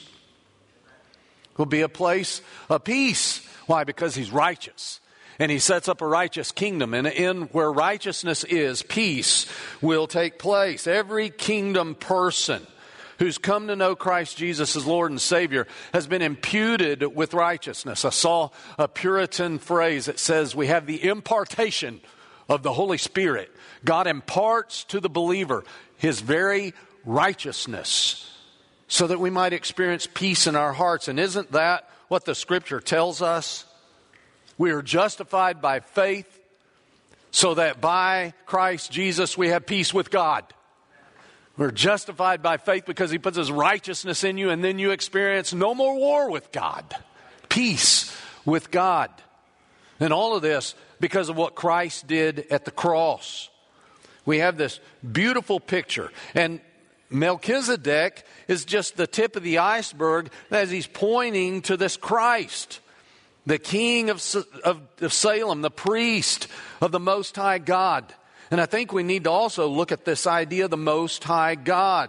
will be a place of peace. Why? Because he's righteous. And he sets up a righteous kingdom. And in where righteousness is, peace will take place. Every kingdom person who's come to know Christ Jesus as Lord and Savior has been imputed with righteousness. I saw a Puritan phrase that says we have the impartation of the Holy Spirit. God imparts to the believer his very righteousness, so that we might experience peace in our hearts. And isn't that what the Scripture tells us? We are justified by faith, so that by Christ Jesus we have peace with God. We're justified by faith because he puts his righteousness in you, and then you experience no more war with God. Peace with God. And all of this because of what Christ did at the cross. We have this beautiful picture. And Melchizedek is just the tip of the iceberg as he's pointing to this Christ, the king of, of, of Salem, the priest of the Most High God. And I think we need to also look at this idea of the Most High God.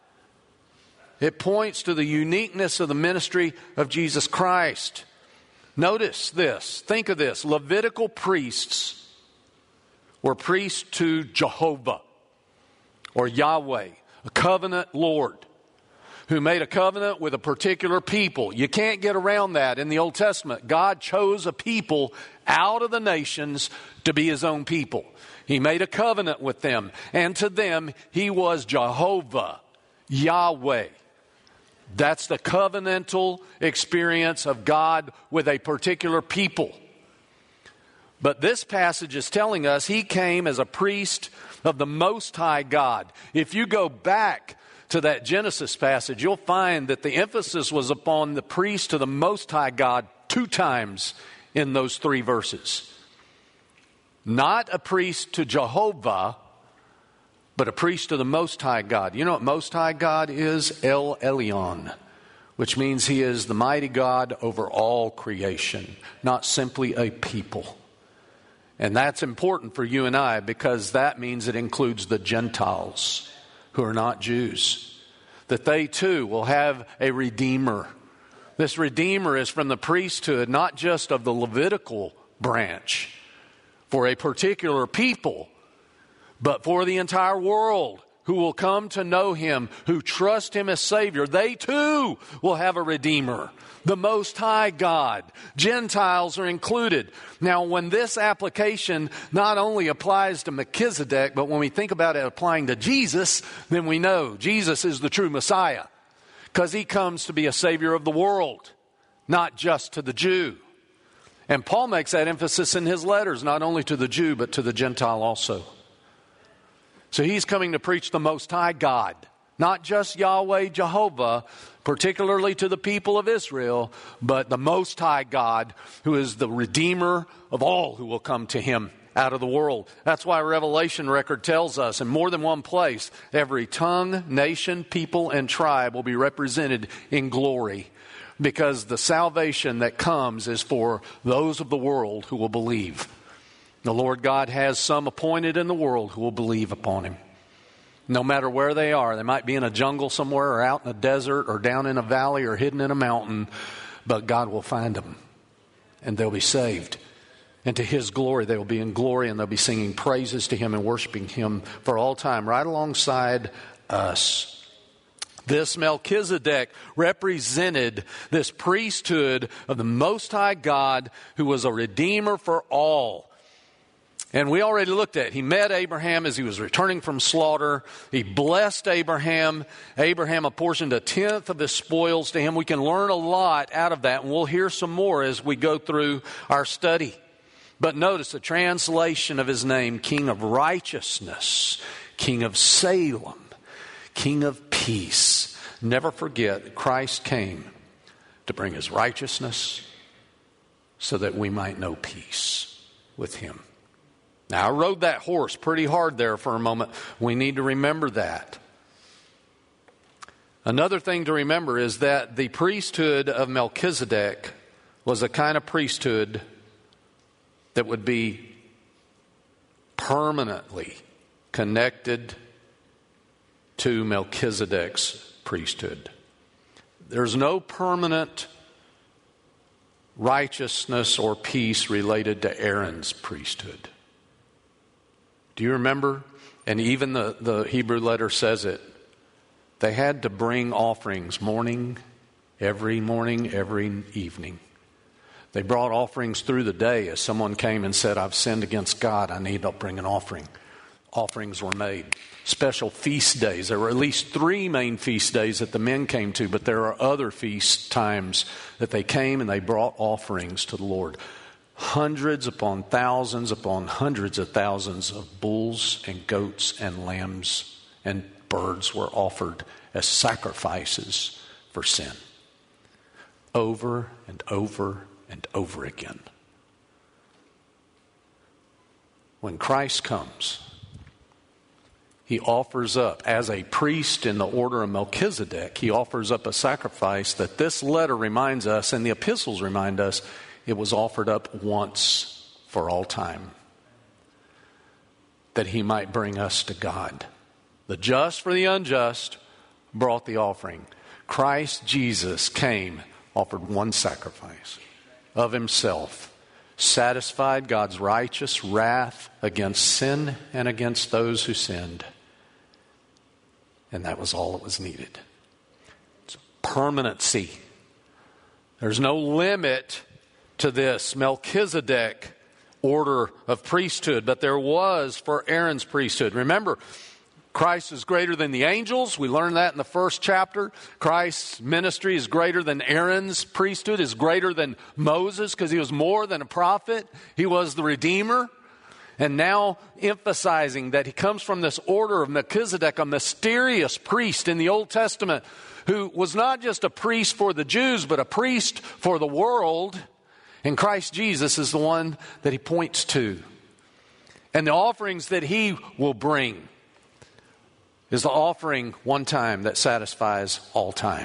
It points to the uniqueness of the ministry of Jesus Christ. Notice this. Think of this. Levitical priests were priests to Jehovah or Yahweh, a covenant Lord who made a covenant with a particular people. You can't get around that in the Old Testament. God chose a people out of the nations to be his own people. He made a covenant with them, and to them he was Jehovah, Yahweh. That's the covenantal experience of God with a particular people. But this passage is telling us he came as a priest of the Most High God. If you go back to that Genesis passage, you'll find that the emphasis was upon the priest to the Most High God two times in those three verses. Not a priest to Jehovah, but a priest to the Most High God. You know what Most High God is? El Elyon, which means he is the mighty God over all creation, not simply a people. And that's important for you and I, because that means it includes the Gentiles who are not Jews, that they too will have a Redeemer. This Redeemer is from the priesthood, not just of the Levitical branch for a particular people, but for the entire world who will come to know him, who trust him as Savior. They too will have a Redeemer, the Most High God. Gentiles are included. Now, when this application not only applies to Melchizedek, but when we think about it applying to Jesus, then we know Jesus is the true Messiah, because he comes to be a Savior of the world, not just to the Jew. And Paul makes that emphasis in his letters, not only to the Jew, but to the Gentile also. So he's coming to preach the Most High God, not just Yahweh, Jehovah, particularly to the people of Israel, but the Most High God, who is the Redeemer of all who will come to him out of the world. That's why Revelation record tells us in more than one place, every tongue, nation, people, and tribe will be represented in glory, because the salvation that comes is for those of the world who will believe. The Lord God has some appointed in the world who will believe upon him. No matter where they are, they might be in a jungle somewhere, or out in a desert, or down in a valley, or hidden in a mountain, but God will find them, and they'll be saved. And to his glory, they will be in glory, and they'll be singing praises to him and worshiping him for all time, right alongside us. This Melchizedek represented this priesthood of the Most High God, who was a redeemer for all. And we already looked at it. He met Abraham as he was returning from slaughter. He blessed Abraham. Abraham apportioned a tenth of his spoils to him. We can learn a lot out of that, and we'll hear some more as we go through our study. But notice the translation of his name: King of Righteousness, King of Salem, King of Peace. Never forget that Christ came to bring his righteousness so that we might know peace with him. Now, I rode that horse pretty hard there for a moment. We need to remember that. Another thing to remember is that the priesthood of Melchizedek was a kind of priesthood that would be permanently connected to Melchizedek's priesthood. There's no permanent righteousness or peace related to Aaron's priesthood. Do you remember? And even the, the Hebrew letter says it. They had to bring offerings morning, every morning, every evening. They brought offerings through the day. As someone came and said, I've sinned against God, I need to bring an offering. Offerings were made. Special feast days. There were at least three main feast days that the men came to, but there are other feast times that they came and they brought offerings to the Lord. Hundreds upon thousands upon hundreds of thousands of bulls and goats and lambs and birds were offered as sacrifices for sin. Over and over and over again. When Christ comes, he offers up, as a priest in the order of Melchizedek, he offers up a sacrifice that this letter reminds us, and the epistles remind us, it was offered up once for all time, that he might bring us to God. The just for the unjust brought the offering. Christ Jesus came, offered one sacrifice of himself, satisfied God's righteous wrath against sin and against those who sinned. And that was all that was needed. It's permanency. There's no limit to this Melchizedek order of priesthood, but there was for Aaron's priesthood. Remember, Christ is greater than the angels. We learned that in the first chapter. Christ's ministry is greater than Aaron's priesthood, is greater than Moses because he was more than a prophet. He was the Redeemer. And now emphasizing that he comes from this order of Melchizedek, a mysterious priest in the Old Testament who was not just a priest for the Jews, but a priest for the world. And Christ Jesus is the one that he points to. And the offerings that he will bring is the offering one time that satisfies all time.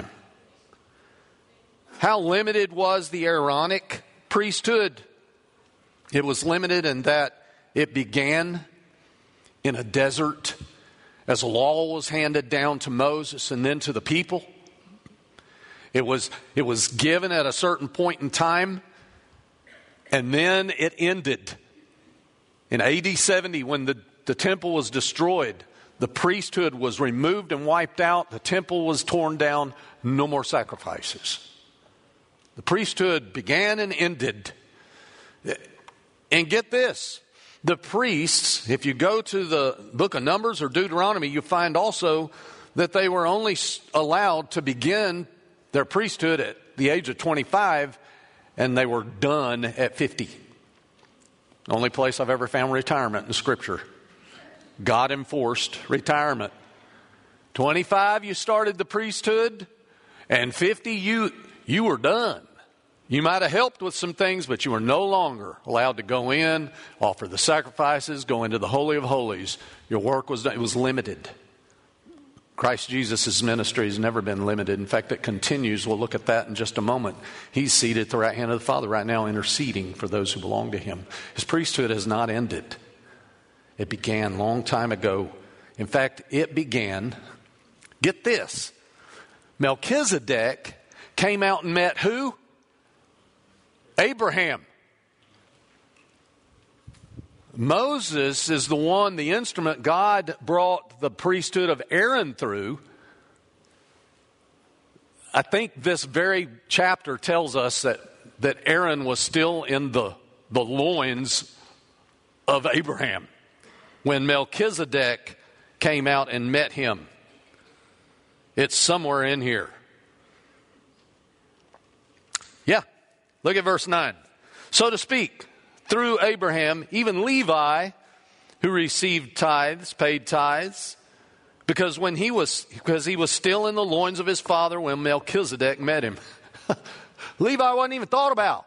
How limited was the Aaronic priesthood? It was limited in that it began in a desert as a law was handed down to Moses and then to the people. It was, it was given at a certain point in time, and then it ended. In A D seventy, when the, the temple was destroyed, the priesthood was removed and wiped out. The temple was torn down. No more sacrifices. The priesthood began and ended. And get this. The priests, if you go to the book of Numbers or Deuteronomy, you find also that they were only allowed to begin their priesthood at the age of twenty-five, and they were done at fifty. The only place I've ever found retirement in Scripture. God enforced retirement. twenty-five, you started the priesthood, and fifty, you, you were done. You might have helped with some things, but you were no longer allowed to go in, offer the sacrifices, go into the Holy of Holies. Your work was, it was limited. Christ Jesus' ministry has never been limited. In fact, it continues. We'll look at that in just a moment. He's seated at the right hand of the Father right now, interceding for those who belong to him. His priesthood has not ended. It began a long time ago. In fact, it began, get this, Melchizedek came out and met who? Abraham. Moses is the one, the instrument God brought the priesthood of Aaron through. I think this very chapter tells us that, that Aaron was still in the, the loins of Abraham when Melchizedek came out and met him. It's somewhere in here. Yeah. Look at verse nine. So to speak, through Abraham, even Levi, who received tithes, paid tithes, because when he was, because he was still in the loins of his father when Melchizedek met him. Levi wasn't even thought about.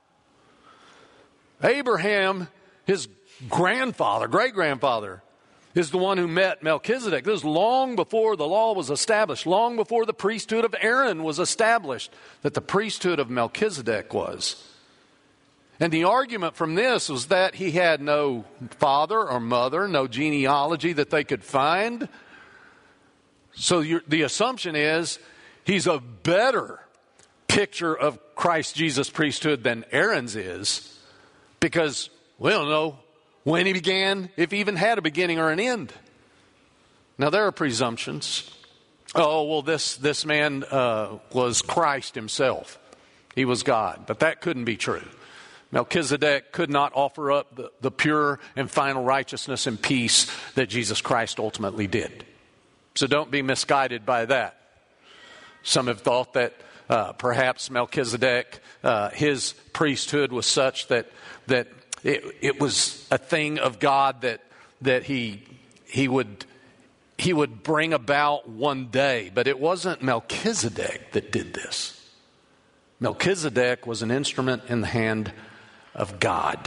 Abraham, his grandfather, great-grandfather, is the one who met Melchizedek. This was long before the law was established, long before the priesthood of Aaron was established, that the priesthood of Melchizedek was. And the argument from this was that he had no father or mother, no genealogy that they could find. So you're, the assumption is he's a better picture of Christ Jesus' priesthood than Aaron's is, because we don't know when he began, if he even had a beginning or an end. Now, there are presumptions. Oh, well, this, this man uh, was Christ himself. He was God. But that couldn't be true. Melchizedek could not offer up the, the pure and final righteousness and peace that Jesus Christ ultimately did. So don't be misguided by that. Some have thought that uh, perhaps Melchizedek, uh, his priesthood was such that that It, it was a thing of God that that he he would he would bring about one day, but it wasn't Melchizedek that did this. Melchizedek was an instrument in the hand of God.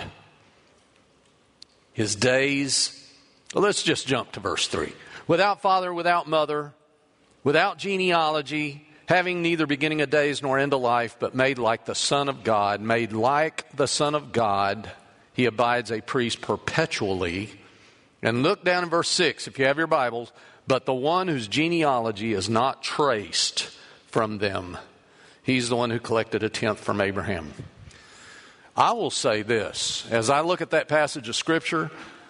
His days, well, let's just jump to verse three. Without father, without mother, without genealogy, having neither beginning of days nor end of life, but made like the Son of God, made like the Son of God, he abides a priest perpetually. And look down in verse six, if you have your Bibles. But the one whose genealogy is not traced from them, he's the one who collected a tenth from Abraham. I will say this, as I look at that passage of Scripture,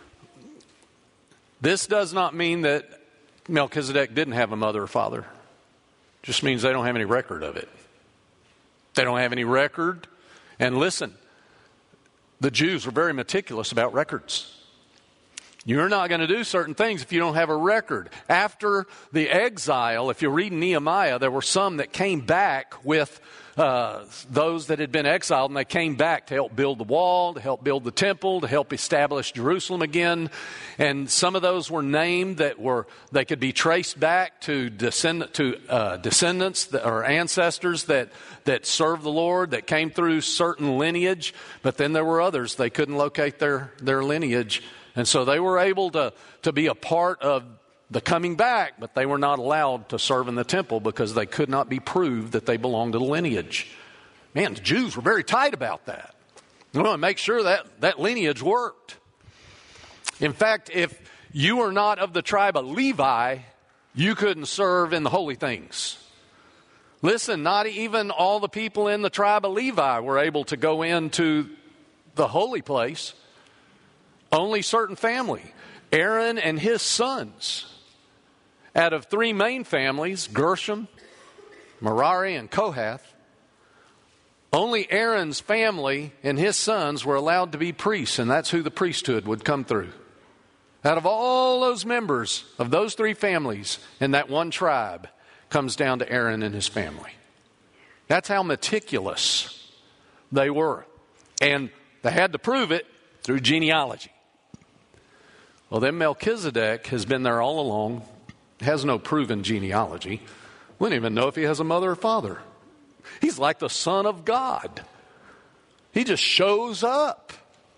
this does not mean that Melchizedek didn't have a mother or father. It just means they don't have any record of it. They don't have any record. And listen, the Jews were very meticulous about records. You're not going to do certain things if you don't have a record. After the exile, if you read Nehemiah, there were some that came back with uh, those that had been exiled, and they came back to help build the wall, to help build the temple, to help establish Jerusalem again. And some of those were named that were they could be traced back to descend, to uh, descendants that, or ancestors that that served the Lord, that came through certain lineage. But then there were others they couldn't locate their their lineage. And so they were able to, to be a part of the coming back, but they were not allowed to serve in the temple because they could not be proved that they belonged to the lineage. Man, the Jews were very tight about that. They want to make sure that that lineage worked. In fact, if you were not of the tribe of Levi, you couldn't serve in the holy things. Listen, not even all the people in the tribe of Levi were able to go into the holy place. Only certain family, Aaron and his sons. Out of three main families, Gershom, Merari, and Kohath, only Aaron's family and his sons were allowed to be priests, and that's who the priesthood would come through. Out of all those members of those three families in that one tribe, comes down to Aaron and his family. That's how meticulous they were. And they had to prove it through genealogy. Well, then Melchizedek has been there all along, has no proven genealogy. We don't even know if he has a mother or father. He's like the Son of God. He just shows up.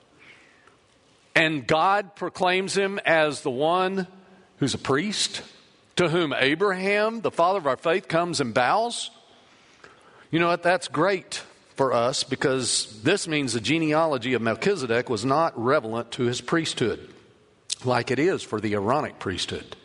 And God proclaims him as the one who's a priest, to whom Abraham, the father of our faith, comes and bows. You know what? That's great for us because this means the genealogy of Melchizedek was not relevant to his priesthood, like it is for the Aaronic priesthood. It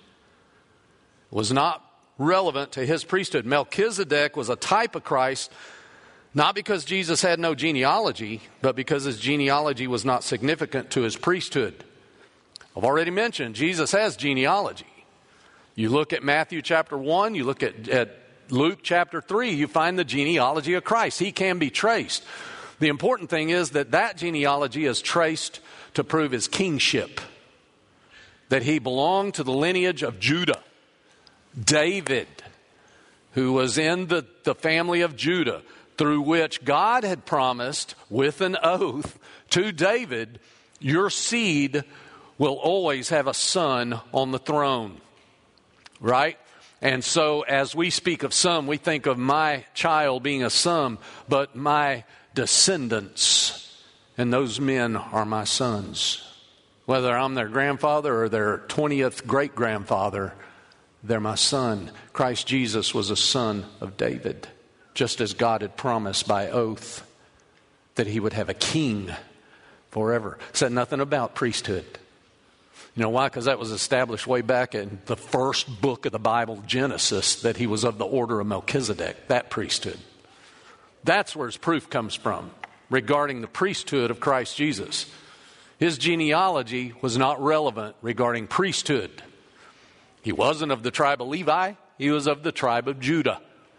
was not relevant to his priesthood. Melchizedek was a type of Christ, not because Jesus had no genealogy, but because his genealogy was not significant to his priesthood. I've already mentioned Jesus has genealogy. You look at Matthew chapter one, you look at, at Luke chapter three, you find the genealogy of Christ. He can be traced. The important thing is that that genealogy is traced to prove his kingship, that he belonged to the lineage of Judah. David, who was in the, the family of Judah, through which God had promised with an oath to David, your seed will always have a son on the throne. Right? And so as we speak of son, we think of my child being a son, but my descendants, and those men are my sons. Whether I'm their grandfather or their twentieth great-grandfather, they're my son. Christ Jesus was a son of David, just as God had promised by oath that he would have a king forever. Said nothing about priesthood. You know why? Because that was established way back in the first book of the Bible, Genesis, that he was of the order of Melchizedek, that priesthood. That's where his proof comes from regarding the priesthood of Christ Jesus. His genealogy was not relevant regarding priesthood. He wasn't of the tribe of Levi. He was of the tribe of Judah.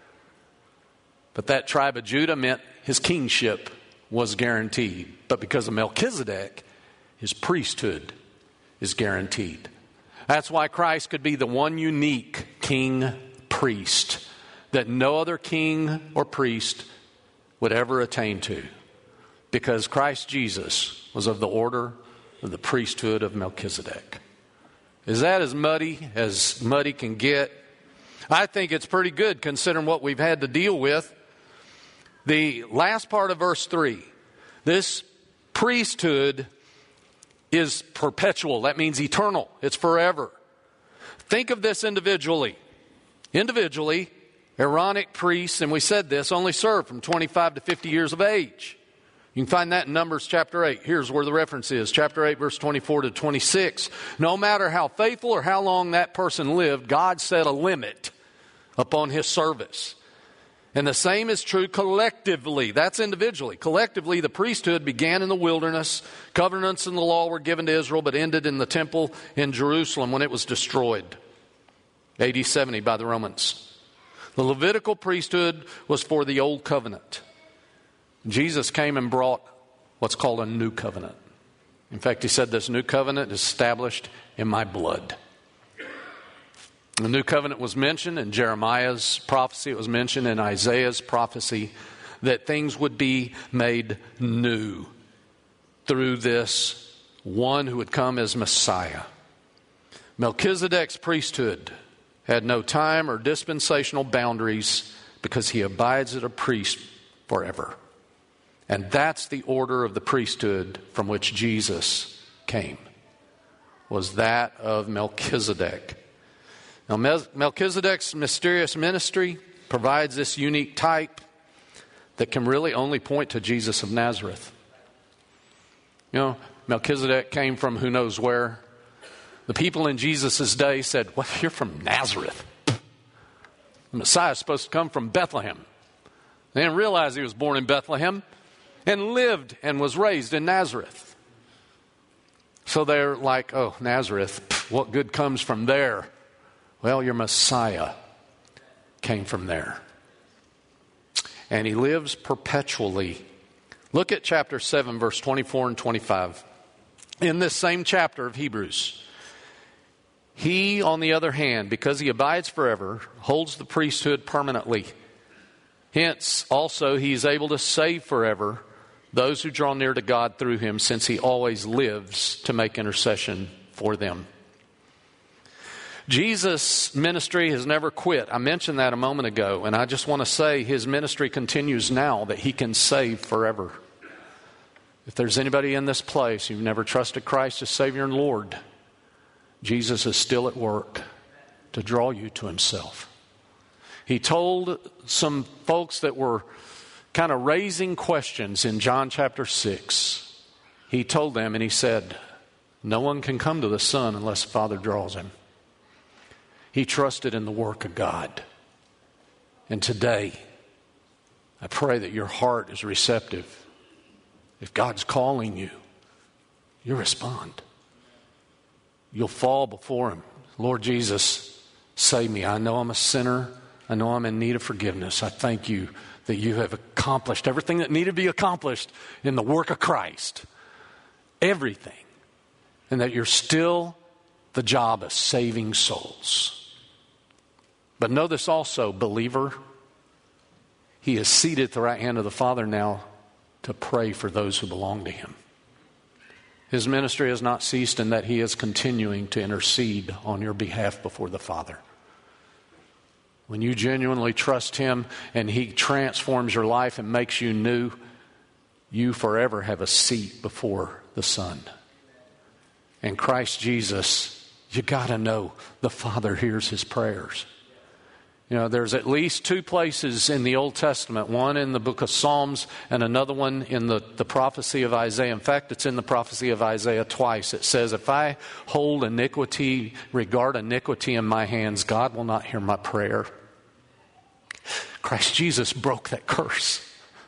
But that tribe of Judah meant his kingship was guaranteed. But because of Melchizedek, his priesthood is guaranteed. That's why Christ could be the one unique king priest that no other king or priest would ever attain to. Because Christ Jesus was of the order of the priesthood of Melchizedek. Is that as muddy as muddy can get? I think it's pretty good considering what we've had to deal with. The last part of verse three. This priesthood is perpetual. That means eternal. It's forever. Think of this individually. Individually, Aaronic priests, and we said this, only served from twenty-five to fifty years of age. You can find that in Numbers chapter eight. Here's where the reference is. Chapter eight, verse twenty-four to twenty-six. No matter how faithful or how long that person lived, God set a limit upon his service. And the same is true collectively. That's individually. Collectively, the priesthood began in the wilderness. Covenants and the law were given to Israel, but ended in the temple in Jerusalem when it was destroyed. A D seventy by the Romans. The Levitical priesthood was for the old covenant. Jesus came and brought what's called a new covenant. In fact, he said, this new covenant is established in my blood. The new covenant was mentioned in Jeremiah's prophecy. It was mentioned in Isaiah's prophecy that things would be made new through this one who would come as Messiah. Melchizedek's priesthood had no time or dispensational boundaries because he abides as a priest forever. And that's the order of the priesthood from which Jesus came, was that of Melchizedek. Now, Melchizedek's mysterious ministry provides this unique type that can really only point to Jesus of Nazareth. You know, Melchizedek came from who knows where. The people in Jesus' day said, well, you're from Nazareth. The Messiah is supposed to come from Bethlehem. They didn't realize he was born in Bethlehem and lived and was raised in Nazareth. So they're like, oh, Nazareth, what good comes from there? Well, your Messiah came from there. And he lives perpetually. Look at chapter seven, verse twenty-four and twenty-five. In this same chapter of Hebrews, he, on the other hand, because he abides forever, holds the priesthood permanently. Hence, also, he is able to save forever those who draw near to God through him, since he always lives to make intercession for them. Jesus' ministry has never quit. I mentioned that a moment ago, and I just want to say his ministry continues now, that he can save forever. If there's anybody in this place who've never trusted Christ as Savior and Lord, Jesus is still at work to draw you to himself. He told some folks that were kind of raising questions in John chapter six. He told them, and he said, no one can come to the Son unless the Father draws him. He trusted in the work of God. And today, I pray that your heart is receptive. If God's calling you, you respond. You'll fall before him. Lord Jesus, save me. I know I'm a sinner. I know I'm in need of forgiveness. I thank you that you have accomplished everything that needed to be accomplished in the work of Christ. Everything. And that you're still the job of saving souls. But know this also, believer. He is seated at the right hand of the Father now to pray for those who belong to him. His ministry has not ceased in that he is continuing to intercede on your behalf before the Father. When you genuinely trust him and he transforms your life and makes you new, you forever have a seat before the Son. And Christ Jesus, you got to know the Father hears his prayers. You know, there's at least two places in the Old Testament, one in the book of Psalms and another one in the, the prophecy of Isaiah. In fact, it's in the prophecy of Isaiah twice. It says, if I hold iniquity, regard iniquity in my hands, God will not hear my prayer. Christ Jesus broke that curse.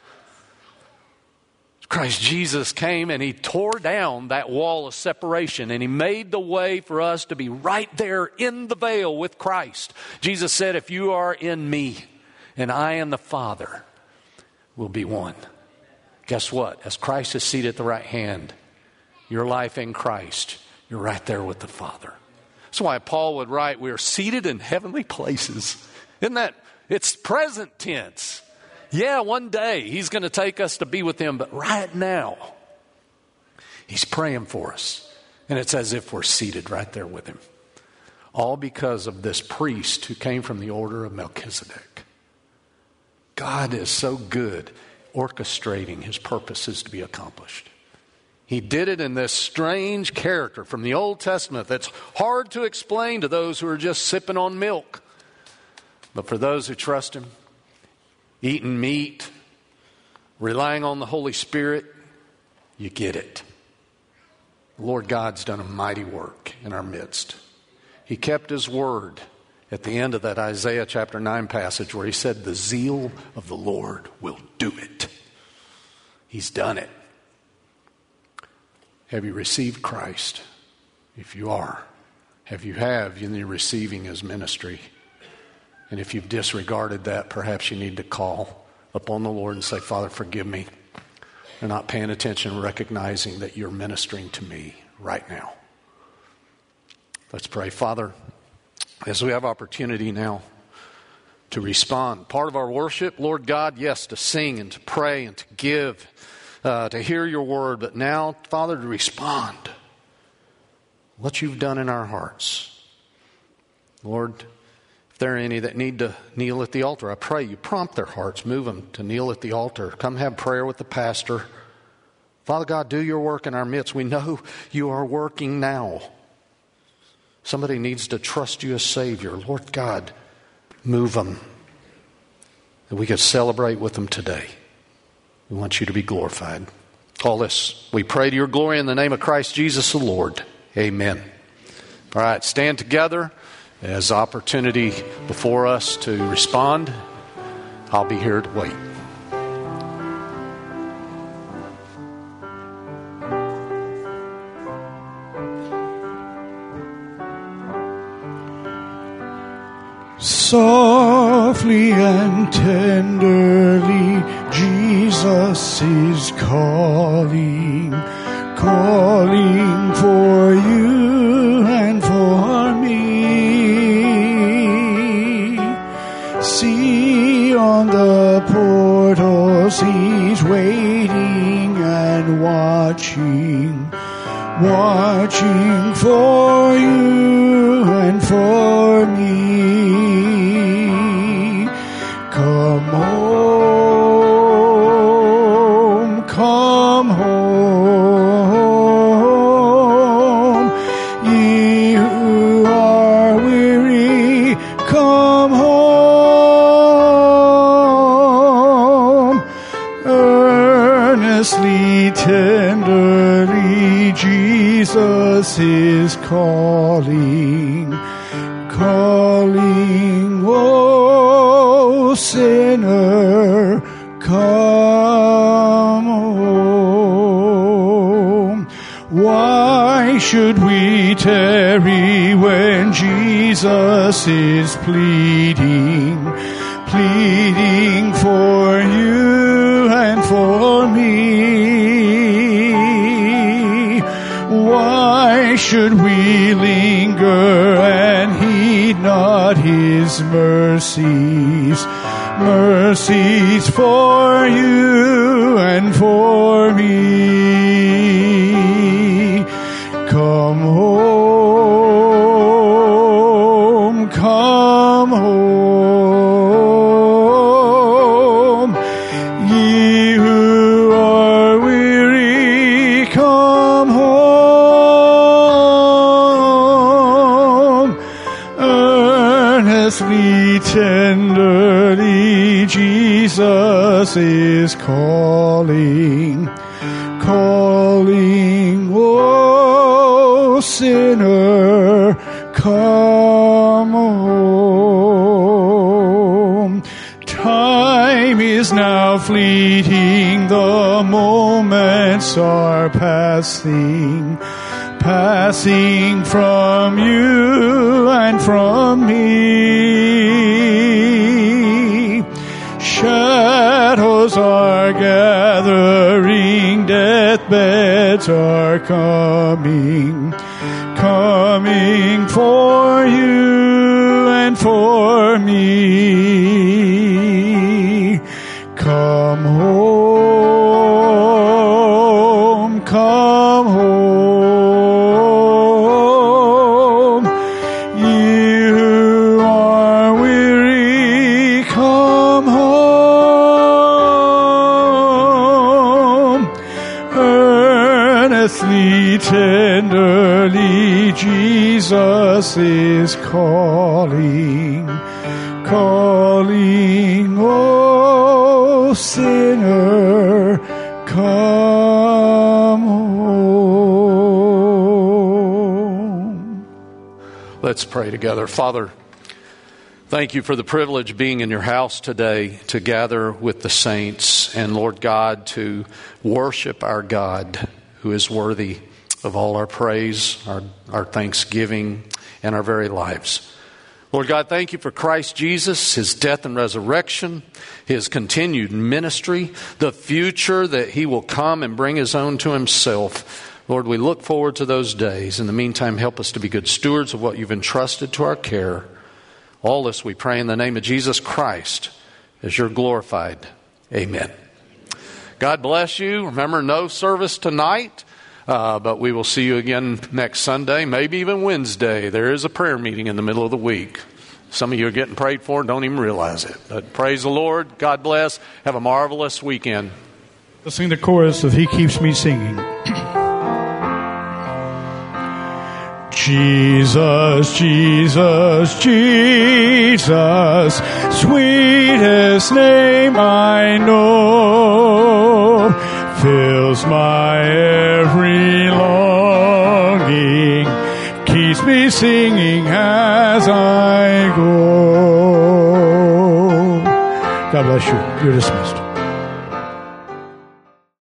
Christ Jesus came and he tore down that wall of separation and he made the way for us to be right there in the veil with Christ. Jesus said, if you are in me and I and the Father will be one. Guess what? As Christ is seated at the right hand, your life in Christ, you're right there with the Father. That's why Paul would write, we are seated in heavenly places. Isn't that, it's present tense. Yeah, one day he's going to take us to be with him, but right now he's praying for us. And it's as if we're seated right there with him. All because of this priest who came from the order of Melchizedek. God is so good orchestrating his purposes to be accomplished. He did it in this strange character from the Old Testament that's hard to explain to those who are just sipping on milk. But for those who trust him, eating meat, relying on the Holy Spirit, you get it. The Lord God's done a mighty work in our midst. He kept his word at the end of that Isaiah chapter nine passage where he said, the zeal of the Lord will do it. He's done it. Have you received Christ? If you are, have you have, then you're receiving his ministry. And if you've disregarded that, perhaps you need to call upon the Lord and say, Father, forgive me. They're not paying attention, recognizing that you're ministering to me right now. Let's pray. Father, as we have opportunity now to respond, part of our worship, Lord God, yes, to sing and to pray and to give, uh, to hear your word, but now, Father, to respond. What you've done in our hearts. Lord, if there are any that need to kneel at the altar, I pray you prompt their hearts, move them to kneel at the altar. Come have prayer with the pastor. Father God, do your work in our midst. We know you are working now. Somebody needs to trust you as Savior. Lord God, move them. That we could celebrate with them today. We want you to be glorified. All this, we pray to your glory in the name of Christ Jesus the Lord. Amen. All right, stand together. As opportunity before us to respond, I'll be here to wait. Softly and tenderly, Jesus is calling, calling for you and for me. See on the portals, he's waiting and watching, watching for you and for me. Come home, come home, ye who are weary, come home. Earnestly, tenderly, Jesus is calling, calling, oh sinner, come home. Why should we tarry when Jesus is pleading, pleading for you and for me? Why should we linger and heed not his mercies, mercies for you and for me? Come home, come home, ye who are weary, come home. Earnestly, tenderly, Jesus is calling, calling, oh sinner, come home. Time is now fleeting, the moments are passing, passing from you and from me. Shadows are gathering, deathbeds are coming, coming for you and for me. Come home, come home, you who are weary, come home. Earnestly, tenderly, Jesus is calling, calling, oh sinner, come home. Let's pray together. Father, thank you for the privilege of being in your house today to gather with the saints and, Lord God, to worship our God who is worthy of all our praise, our, our thanksgiving, and our very lives. Lord God, thank you for Christ Jesus, his death and resurrection, his continued ministry, the future that he will come and bring his own to himself. Lord, we look forward to those days. In the meantime, help us to be good stewards of what you've entrusted to our care. All this we pray in the name of Jesus Christ as you're glorified. Amen. God bless you. Remember, no service tonight, uh, but we will see you again next Sunday, maybe even Wednesday. There is a prayer meeting in the middle of the week. Some of you are getting prayed for and don't even realize it. But praise the Lord. God bless. Have a marvelous weekend. Let's sing the chorus of He Keeps Me Singing. Jesus, Jesus, Jesus, sweetest name I know, fills my every longing, keeps me singing as I go. God bless you. You're dismissed.